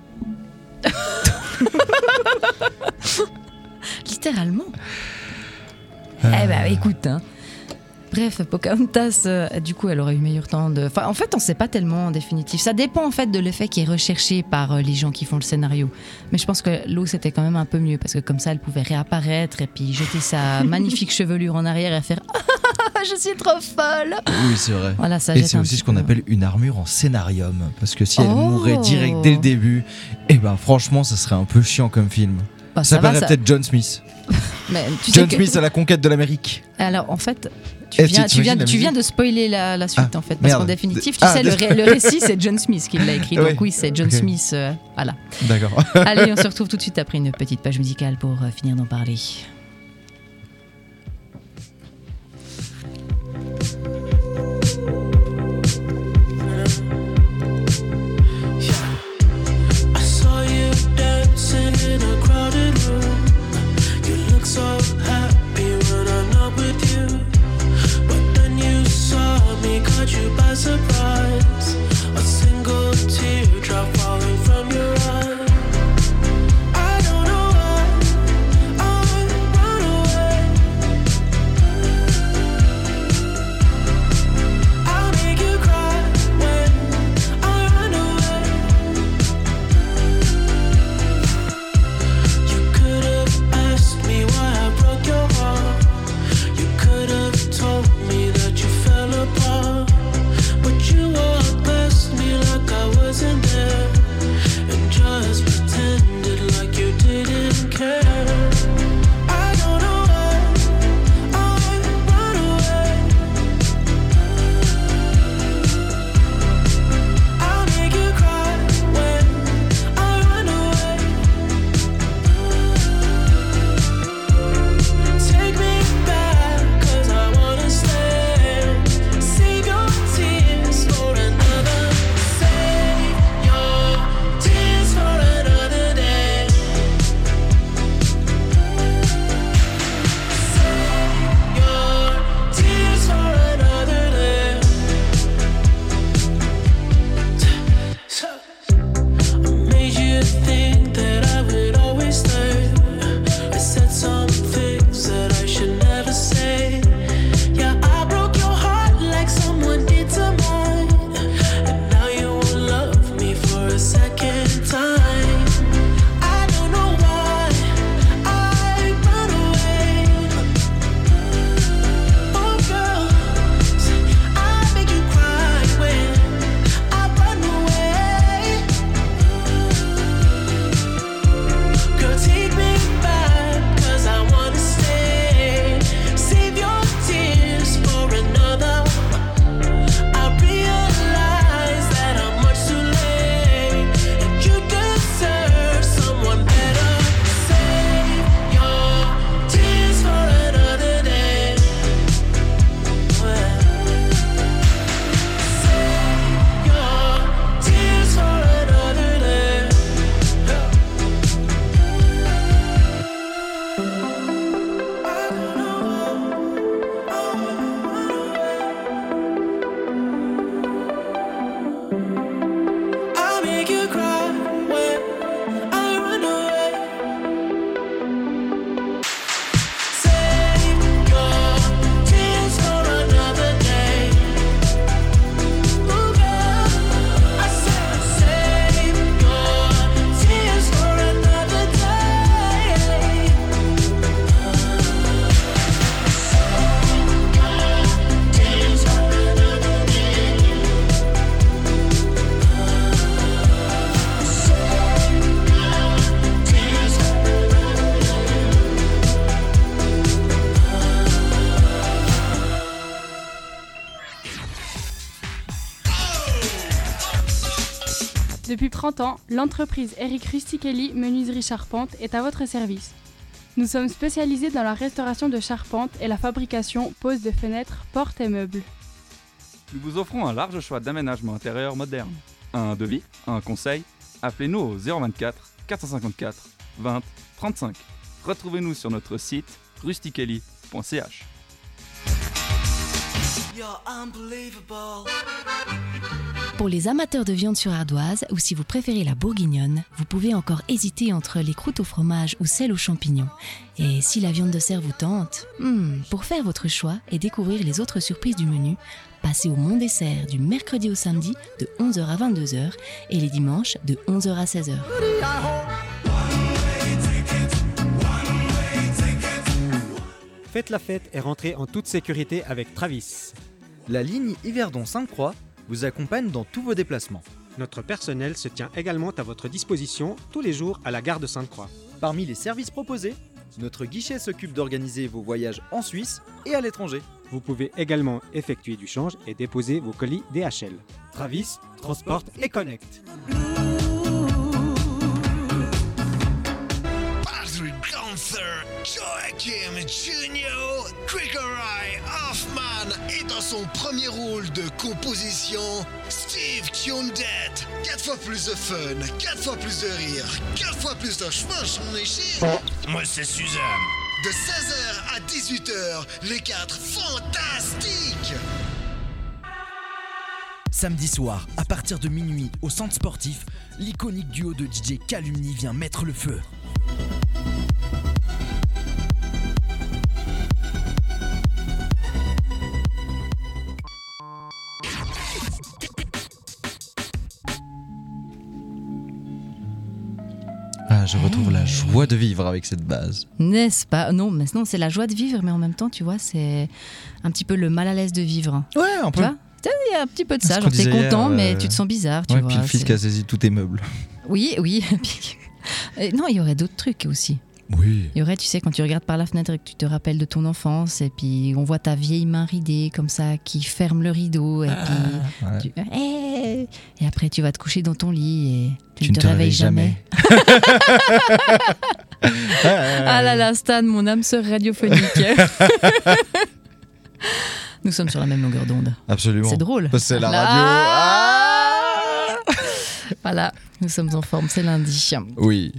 Littéralement. Eh ben, écoute, hein. Bref, Pocahontas, du coup, elle aurait eu meilleur temps de... Enfin, en fait, on sait pas tellement en définitive. Ça dépend en fait de l'effet qui est recherché par les gens qui font le scénario. Mais je pense que l'eau, c'était quand même un peu mieux parce que comme ça, elle pouvait réapparaître et puis jeter sa magnifique chevelure en arrière et faire je suis trop folle. Oui, c'est vrai. Voilà, ça et jette c'est un aussi petit ce qu'on peu. appelle une armure en scénarium. Parce que si elle Oh. mourait direct dès le début, eh ben franchement, ça serait un peu chiant comme film. Bah, ça ça va, paraît ça- peut-être John Smith. Mais tu sais John que- Smith à la conquête de l'Amérique. Alors, en fait, Eh, t'imagines la tu viens musique de spoiler la suite, Ah, en fait. Parce merde. qu'en définitive, tu Ah, sais, le récit, c'est John Smith qui l'a écrit. Ouais. Donc oui, c'est John Ok. Smith. Voilà. D'accord. Allez, on se retrouve tout de suite après une petite page musicale pour finir d'en parler. I saw you dancing in a crowded room. You look so happy when I'm not with you. But then you saw me, caught you by surprise. A single teardrop falling from your eye. I don't know why I run away. I'll make you cry when I run away. You could have asked me why I broke your heart. You could have told me that you fell apart. But you walked past me like I wasn't there and just pretended like you didn't care. I don't know why I run away. I'll make you cry when I run away. Take me back, 'cause I wanna stay. Save your tears for another. Save your tears for another day. Save your tears for another day. I made you think that I would always stay. I said some things that I should never say. Yeah, I broke your heart like someone did to mine. And now you won't love me for a second time. I don't know why I run away. Oh girl, I make you cry when I run away. Girl, take me back, 'cause I wanna stay. Save your tears for another. I realize that I'm much too late, and you deserve someone better. Save your tears for another day. Save your tears for another day. I'll make you cry when I run away. Save your tears for another day. Ooh, girl, I said save your tears for another day. Tears for another day. Depuis 30 ans, l'entreprise Eric Rustichelli Menuiserie Charpente est à votre service. Nous sommes spécialisés dans la restauration de charpente et la fabrication, pose de fenêtres, portes et meubles. Nous vous offrons un large choix d'aménagements intérieurs modernes. Un devis, un conseil, appelez-nous au 024 454 20 35. Retrouvez-nous sur notre site rustichelli.ch. You're unbelievable. Pour les amateurs de viande sur ardoise, ou si vous préférez la bourguignonne, vous pouvez encore hésiter entre les croûtes au fromage ou celles aux champignons. Et si la viande de cerf vous tente, pour faire votre choix et découvrir les autres surprises du menu, passez au Mont des Cerfs du mercredi au samedi de 11h à 22h et les dimanches de 11h à 16h. Faites la fête et rentrez en toute sécurité avec Travis. La ligne Yverdon-Sainte-Croix vous accompagne dans tous vos déplacements. Notre personnel se tient également à votre disposition tous les jours à la gare de Sainte-Croix. Parmi les services proposés, notre guichet s'occupe d'organiser vos voyages en Suisse et à l'étranger. Vous pouvez également effectuer du change et déposer vos colis DHL. Travis, transporte et connecte. Patrick Gunther, Joachim Junior, Gregory Hoffman et dans son premier rôle de composition, Steve Kiondet. 4 fois plus de fun, 4 fois plus de rire, 4 fois plus de Moi c'est Suzanne. De 16h à 18h, les 4 fantastiques. Samedi soir, à partir de minuit, au centre sportif, l'iconique duo de DJ Calumni vient mettre le feu. Ah, je retrouve la joie de vivre avec cette base. N'est-ce pas? Non, mais non, c'est la joie de vivre, mais en même temps, tu vois, c'est un petit peu le mal à l'aise de vivre. Ouais, un peu. Tu vois, il y a un petit peu de ça, genre t'es content, mais tu te sens bizarre, tu vois. Puis le fils qui a saisi tous tes meubles. Oui. Non, il y aurait d'autres trucs aussi. Oui. Il y aurait, tu sais, quand tu regardes par la fenêtre et que tu te rappelles de ton enfance, et puis on voit ta vieille main ridée comme ça qui ferme le rideau, et puis et après tu vas te coucher dans ton lit et tu ne te réveilles jamais. Ah là là, Stan, mon âme sœur radiophonique. Nous sommes sur la même longueur d'onde. Absolument. C'est drôle. C'est la radio. Voilà, nous sommes en forme, c'est lundi. Oui.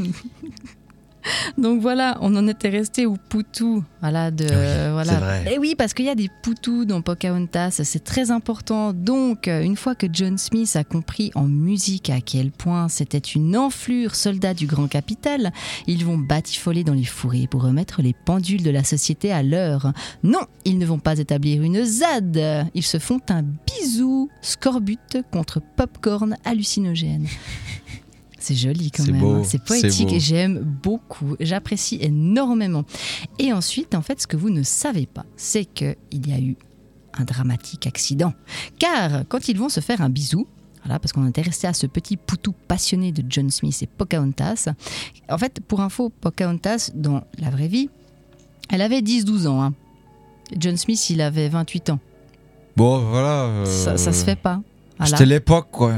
Donc voilà, on en était resté au poutou. Voilà, c'est vrai. Et oui, parce qu'il y a des poutous dans Pocahontas, c'est très important. Donc, une fois que John Smith a compris en musique à quel point c'était une enflure soldat du grand capital, ils vont batifoler dans les fourrés pour remettre les pendules de la société à l'heure. Non, ils ne vont pas établir une ZAD. Ils se font un bisou scorbut contre popcorn hallucinogène. C'est joli quand même, beau, c'est poétique beau. Et j'aime beaucoup, j'apprécie énormément. Et ensuite, en fait, ce que vous ne savez pas, c'est qu'il y a eu un dramatique accident. Car quand ils vont se faire un bisou, voilà, parce qu'on était resté à ce petit poutou passionné de John Smith et Pocahontas. En fait, pour info, Pocahontas, dans la vraie vie, elle avait 10-12 ans. Hein. John Smith, il avait 28 ans. Bon, voilà. Ça se fait pas. Voilà. C'était l'époque, quoi.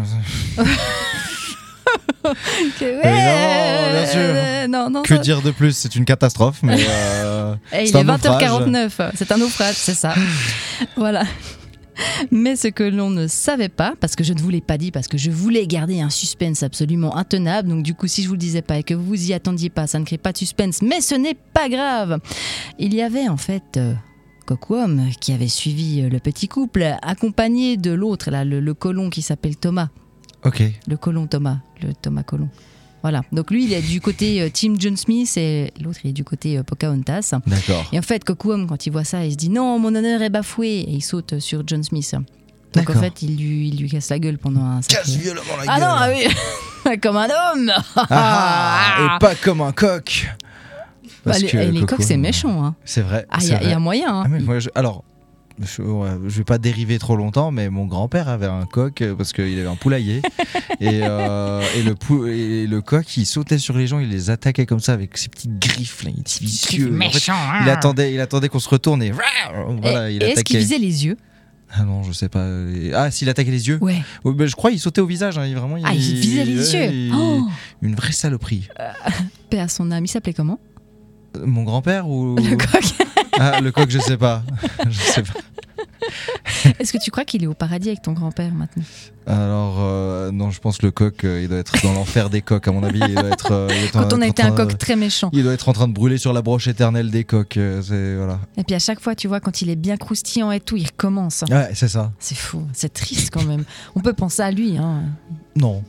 Bien sûr. Non, que dire de plus? C'est une catastrophe, mais il est 20h49, c'est un naufrage, c'est ça. Voilà. Mais ce que l'on ne savait pas, parce que je ne vous l'ai pas dit, parce que je voulais garder un suspense absolument intenable, donc du coup si je vous le disais pas et que vous y attendiez pas, ça ne crée pas de suspense, mais ce n'est pas grave. Il y avait en fait Coquom qui avait suivi le petit couple, accompagné de l'autre, là, le colon qui s'appelle Thomas. Ok. Le colon Thomas, le Thomas Colon. Voilà. Donc lui, il est du côté Team John Smith et l'autre, il est du côté Pocahontas. D'accord. Et en fait, Coquom, quand il voit ça, il se dit non, mon honneur est bafoué. Et il saute sur John Smith. Donc D'accord. en fait, il lui casse la gueule pendant un sacré... Casse violemment la gueule. Ah non, ah oui. Comme un homme. Et pas comme un coq. Bah, les coqs, c'est méchant. Hein. C'est vrai. Ah, il y a moyen. Hein. Ah, mais moi, alors, je vais pas dériver trop longtemps, mais mon grand-père avait un coq parce qu'il avait un poulailler. et le coq, il sautait sur les gens, il les attaquait comme ça avec ses petites griffes. Là, il était vicieux. Méchant. En fait, il attendait qu'on se retourne et voilà, il attaquait. Est-ce qu'il visait les yeux? Ah non, je sais pas. Ah, s'il attaquait les yeux? Ouais. Ben, je crois qu'il sautait au visage. Hein. Il visait les yeux. Une vraie saloperie. Paix à son âme. Il s'appelait comment? Mon grand-père ou le coq? Ah, le coq, je sais pas. Je sais pas. Est-ce que tu crois qu'il est au paradis avec ton grand-père maintenant? Alors, non, je pense que le coq, il doit être dans l'enfer des coqs, à mon avis. Il doit être, Quand on a été un coq très méchant. Il doit être en train de brûler sur la broche éternelle des coqs. Voilà. Et puis à chaque fois, tu vois, quand il est bien croustillant et tout, il recommence. Ouais, c'est ça. C'est fou, c'est triste quand même. On peut penser à lui. Hein. Non.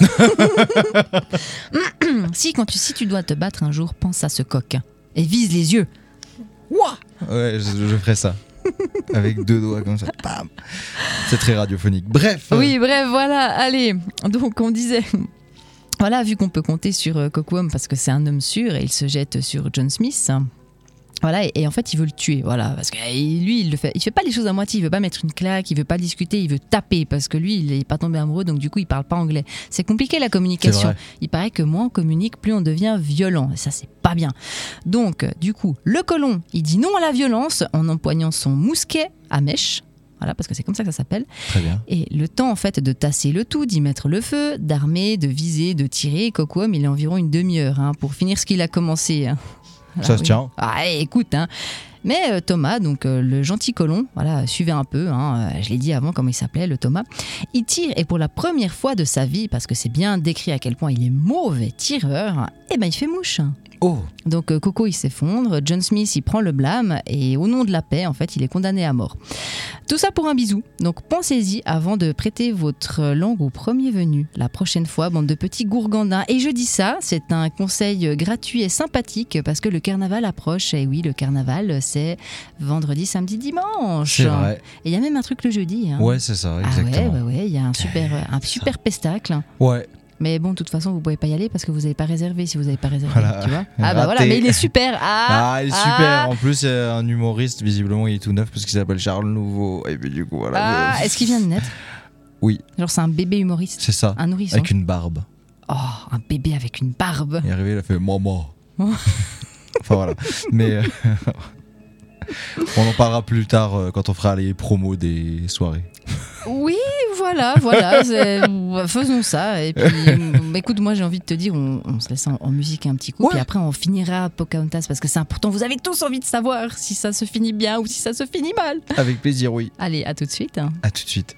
Si tu dois te battre un jour, pense à ce coq. Et vise les yeux. Ouah. Ouais, je ferai ça. Avec 2 doigts comme ça. Bam. C'est très radiophonique. Bref. Oui, bref, voilà. Allez, donc on disait... Voilà, vu qu'on peut compter sur Coquom parce que c'est un homme sûr et il se jette sur John Smith. Voilà, et en fait, il veut le tuer. Voilà, parce que lui, il fait pas les choses à moitié. Il veut pas mettre une claque, il veut pas discuter, il veut taper parce que lui, il est pas tombé amoureux, donc du coup, il parle pas anglais. C'est compliqué la communication. Il paraît que moins on communique, plus on devient violent. Et ça, c'est pas bien. Donc, du coup, le colon, il dit non à la violence en empoignant son mousquet à mèche. Voilà, parce que c'est comme ça que ça s'appelle. Très bien. Et le temps, en fait, de tasser le tout, d'y mettre le feu, d'armer, de viser, de tirer, Coquom, il est environ une demi-heure pour finir ce qu'il a commencé. Ça se tient. Ah, écoute, Mais Thomas, donc le gentil colon, voilà, suivez un peu, je l'ai dit avant comment il s'appelait, le Thomas, il tire et pour la première fois de sa vie, parce que c'est bien décrit à quel point il est mauvais tireur, il fait mouche. Oh. Donc Coco il s'effondre, John Smith il prend le blâme et au nom de la paix en fait il est condamné à mort. Tout ça pour un bisou, donc pensez-y avant de prêter votre langue au premier venu. La prochaine fois, bande de petits gourgandins. Et je dis ça, c'est un conseil gratuit et sympathique parce que le carnaval approche. Et oui, le carnaval c'est vendredi, samedi, dimanche. C'est vrai. Et il y a même un truc le jeudi. Ouais, c'est ça, exactement. Ah ouais, il y a un super pestacle. Ouais. Mais bon, de toute façon, vous pouvez pas y aller parce que vous n'avez pas réservé si vous n'avez pas réservé, voilà. tu vois. Ah bah voilà, mais il est super. Il est super. En plus, c'est un humoriste, visiblement, il est tout neuf parce qu'il s'appelle Charles Nouveau. Et puis du coup, voilà. Est-ce qu'il vient de naître? Oui. Genre c'est un bébé humoriste. C'est ça. Un nourrisson. Avec une barbe. Oh, un bébé avec une barbe. Il est arrivé, il a fait maman. Enfin voilà. Mais on en parlera plus tard quand on fera les promos des soirées. Oui, voilà, faisons ça. Et puis, écoute, moi j'ai envie de te dire, on se laisse en musique un petit coup, puis après on finira Pocahontas parce que c'est important. Vous avez tous envie de savoir si ça se finit bien ou si ça se finit mal. Avec plaisir, oui. Allez, à tout de suite. À tout de suite.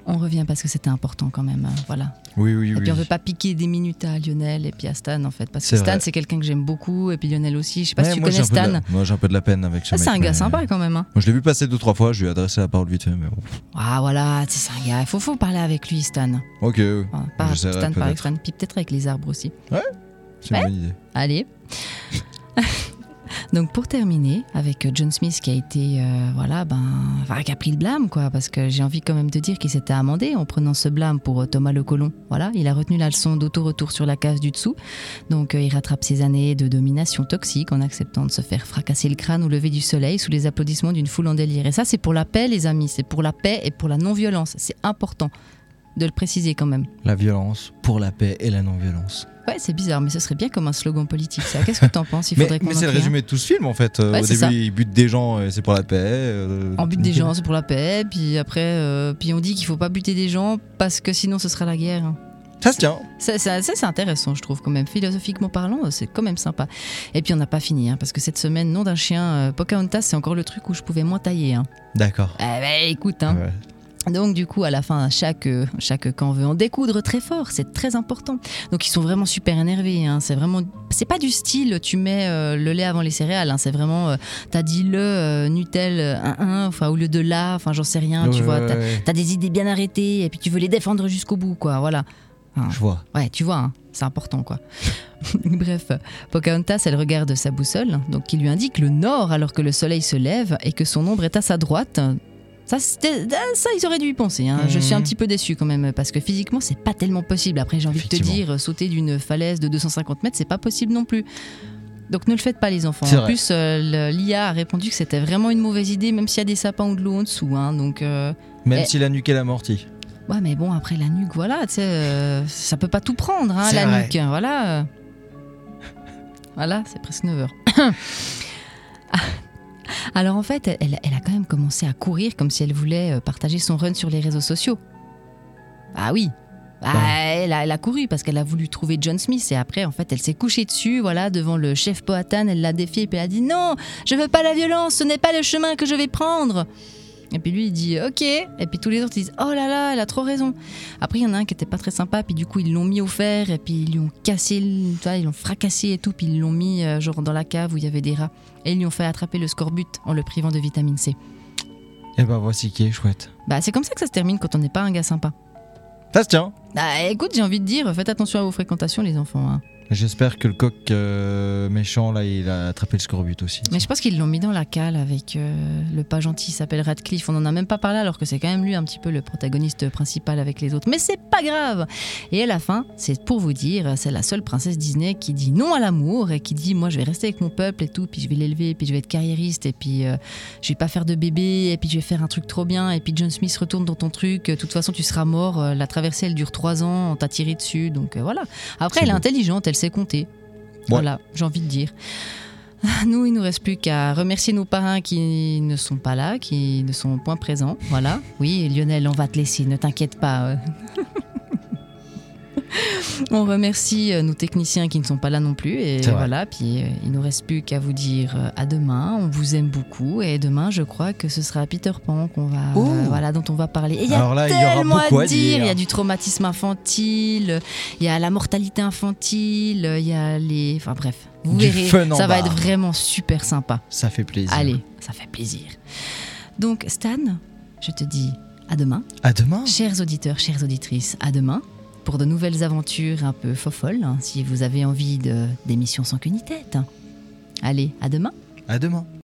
On revient parce que c'était important quand même, voilà. Oui, oui, Et oui. puis on veut pas piquer des minutes à Lionel et puis à Stan en fait, parce que C'est Stan vrai. c'est quelqu'un que j'aime beaucoup et puis Lionel aussi. Je sais pas Ouais, si tu moi, connais j'ai un peu de Stan. moi j'ai un peu de la peine avec ce Ah, mec. c'est un gars mais- sympa quand même. Hein. Moi, je l'ai vu passer 2-3 fois, je lui ai adressé la parole vite fait, mais bon. Ah voilà, c'est un gars. Faut parler avec lui, Stan. Ok, Enfin, pas j'essaierai Stan par peut-être. Stan, puis peut-être avec les arbres aussi. Ouais, c'est une bonne idée. Allez. Donc pour terminer avec John Smith qui a été qui a pris le blâme quoi, parce que j'ai envie quand même de dire qu'il s'était amendé en prenant ce blâme pour Thomas le colon. Voilà, il a retenu la leçon d'auto-retour sur la case du dessous. Donc il rattrape ses années de domination toxique en acceptant de se faire fracasser le crâne au lever du soleil sous les applaudissements d'une foule en délire. Et ça c'est pour la paix les amis, c'est pour la paix et pour la non-violence. C'est important de le préciser quand même. La violence pour la paix et la non-violence. Ouais, c'est bizarre, mais ce serait bien comme un slogan politique, ça. Qu'est-ce que t'en penses? Il faudrait qu'on mais en c'est le crée un. résumé de tout ce film en fait. Ouais, Au c'est début, ça. il bute des gens et c'est pour la paix. On bute des gens, c'est pour la paix, puis après, puis on dit qu'il faut pas buter des gens parce que sinon ce sera la guerre. Ça se tient. C'est intéressant, je trouve, quand même. Philosophiquement parlant, c'est quand même sympa. Et puis on n'a pas fini, hein, parce que cette semaine, nom d'un chien, Pocahontas, c'est encore le truc où je pouvais moins tailler. Hein. D'accord. Écoute, hein. Ouais. Donc du coup à la fin chaque camp veut en découdre très fort, c'est très important. Donc ils sont vraiment super énervés, hein. C'est pas du style tu mets le lait avant les céréales, hein. C'est vraiment t'as dit le Nutel 1 enfin au lieu de la, enfin j'en sais rien, tu vois, t'as des idées bien arrêtées et puis tu veux les défendre jusqu'au bout quoi, voilà. Enfin, je vois. Ouais, tu vois, hein, c'est important quoi. Bref, Pocahontas, elle regarde sa boussole, donc qui lui indique le nord alors que le soleil se lève et que son ombre est à sa droite. Ça, ils auraient dû y penser. Hein. Je suis un petit peu déçue quand même parce que physiquement, c'est pas tellement possible. Après, j'ai envie de te dire, sauter d'une falaise de 250 mètres, c'est pas possible non plus. Donc ne le faites pas, les enfants. En plus, l'IA a répondu que c'était vraiment une mauvaise idée, même s'il y a des sapins ou de l'eau en dessous. Hein. Donc, même si la nuque est amortie. Ouais, mais bon, après la nuque, voilà, tu sais, ça peut pas tout prendre, hein, C'est la vrai. nuque. Voilà. Voilà, c'est presque 9h. Alors en fait, elle a quand même commencé à courir comme si elle voulait partager son run sur les réseaux sociaux. Ah oui. Elle a couru parce qu'elle a voulu trouver John Smith et après en fait elle s'est couchée dessus, voilà, devant le chef Powhatan, elle l'a défié et puis elle a dit non, je veux pas la violence, ce n'est pas le chemin que je vais prendre. Et puis lui il dit ok, et puis tous les autres ils disent oh là là, elle a trop raison. Après il y en a un qui était pas très sympa, puis du coup ils l'ont mis au fer et puis ils lui ont cassé, ils l'ont fracassé et tout, puis ils l'ont mis genre dans la cave où il y avait des rats et ils lui ont fait attraper le scorbut en le privant de vitamine C. Et ben voici qui est chouette. Bah c'est comme ça que ça se termine quand on n'est pas un gars sympa. Ça se tient. Bah écoute, j'ai envie de dire, faites attention à vos fréquentations les enfants. Hein. J'espère que le coq méchant là il a attrapé le scorbut aussi. Mais je pense qu'ils l'ont mis dans la cale avec le pas gentil, il s'appelle Radcliffe. On en a même pas parlé alors que c'est quand même lui un petit peu le protagoniste principal avec les autres. Mais c'est pas grave. Et à la fin, c'est pour vous dire, c'est la seule princesse Disney qui dit non à l'amour et qui dit moi je vais rester avec mon peuple et tout, puis je vais l'élever, puis je vais être carriériste et puis je vais pas faire de bébé et puis je vais faire un truc trop bien et puis John Smith retourne dans ton truc. De toute façon tu seras mort. La traversée elle dure 3 ans, on t'a tiré dessus, donc voilà. Après elle est intelligente, elle sait compter. Voilà, j'ai envie de dire. Nous, il nous reste plus qu'à remercier nos parrains qui ne sont pas là, qui ne sont point présents. Voilà. Oui, Lionel, on va te laisser, ne t'inquiète pas. On remercie nos techniciens qui ne sont pas là non plus. Et voilà, puis il nous reste plus qu'à vous dire à demain. On vous aime beaucoup. Et demain, je crois que ce sera Peter Pan qu'on va, dont on va parler. Et il y a Alors là, il y aura tellement beaucoup à à dire. Il y a du traumatisme infantile, il y a la mortalité infantile, il y a les... Enfin bref, vous Du verrez, fun en ça va barre. être vraiment super sympa. Ça fait plaisir. Allez, ça fait plaisir. Donc Stan, je te dis à demain. À demain. Chers auditeurs, chères auditrices, à demain. Pour de nouvelles aventures un peu fofolles, hein, si vous avez envie d'émissions sans queue ni tête. Allez, à demain. À demain.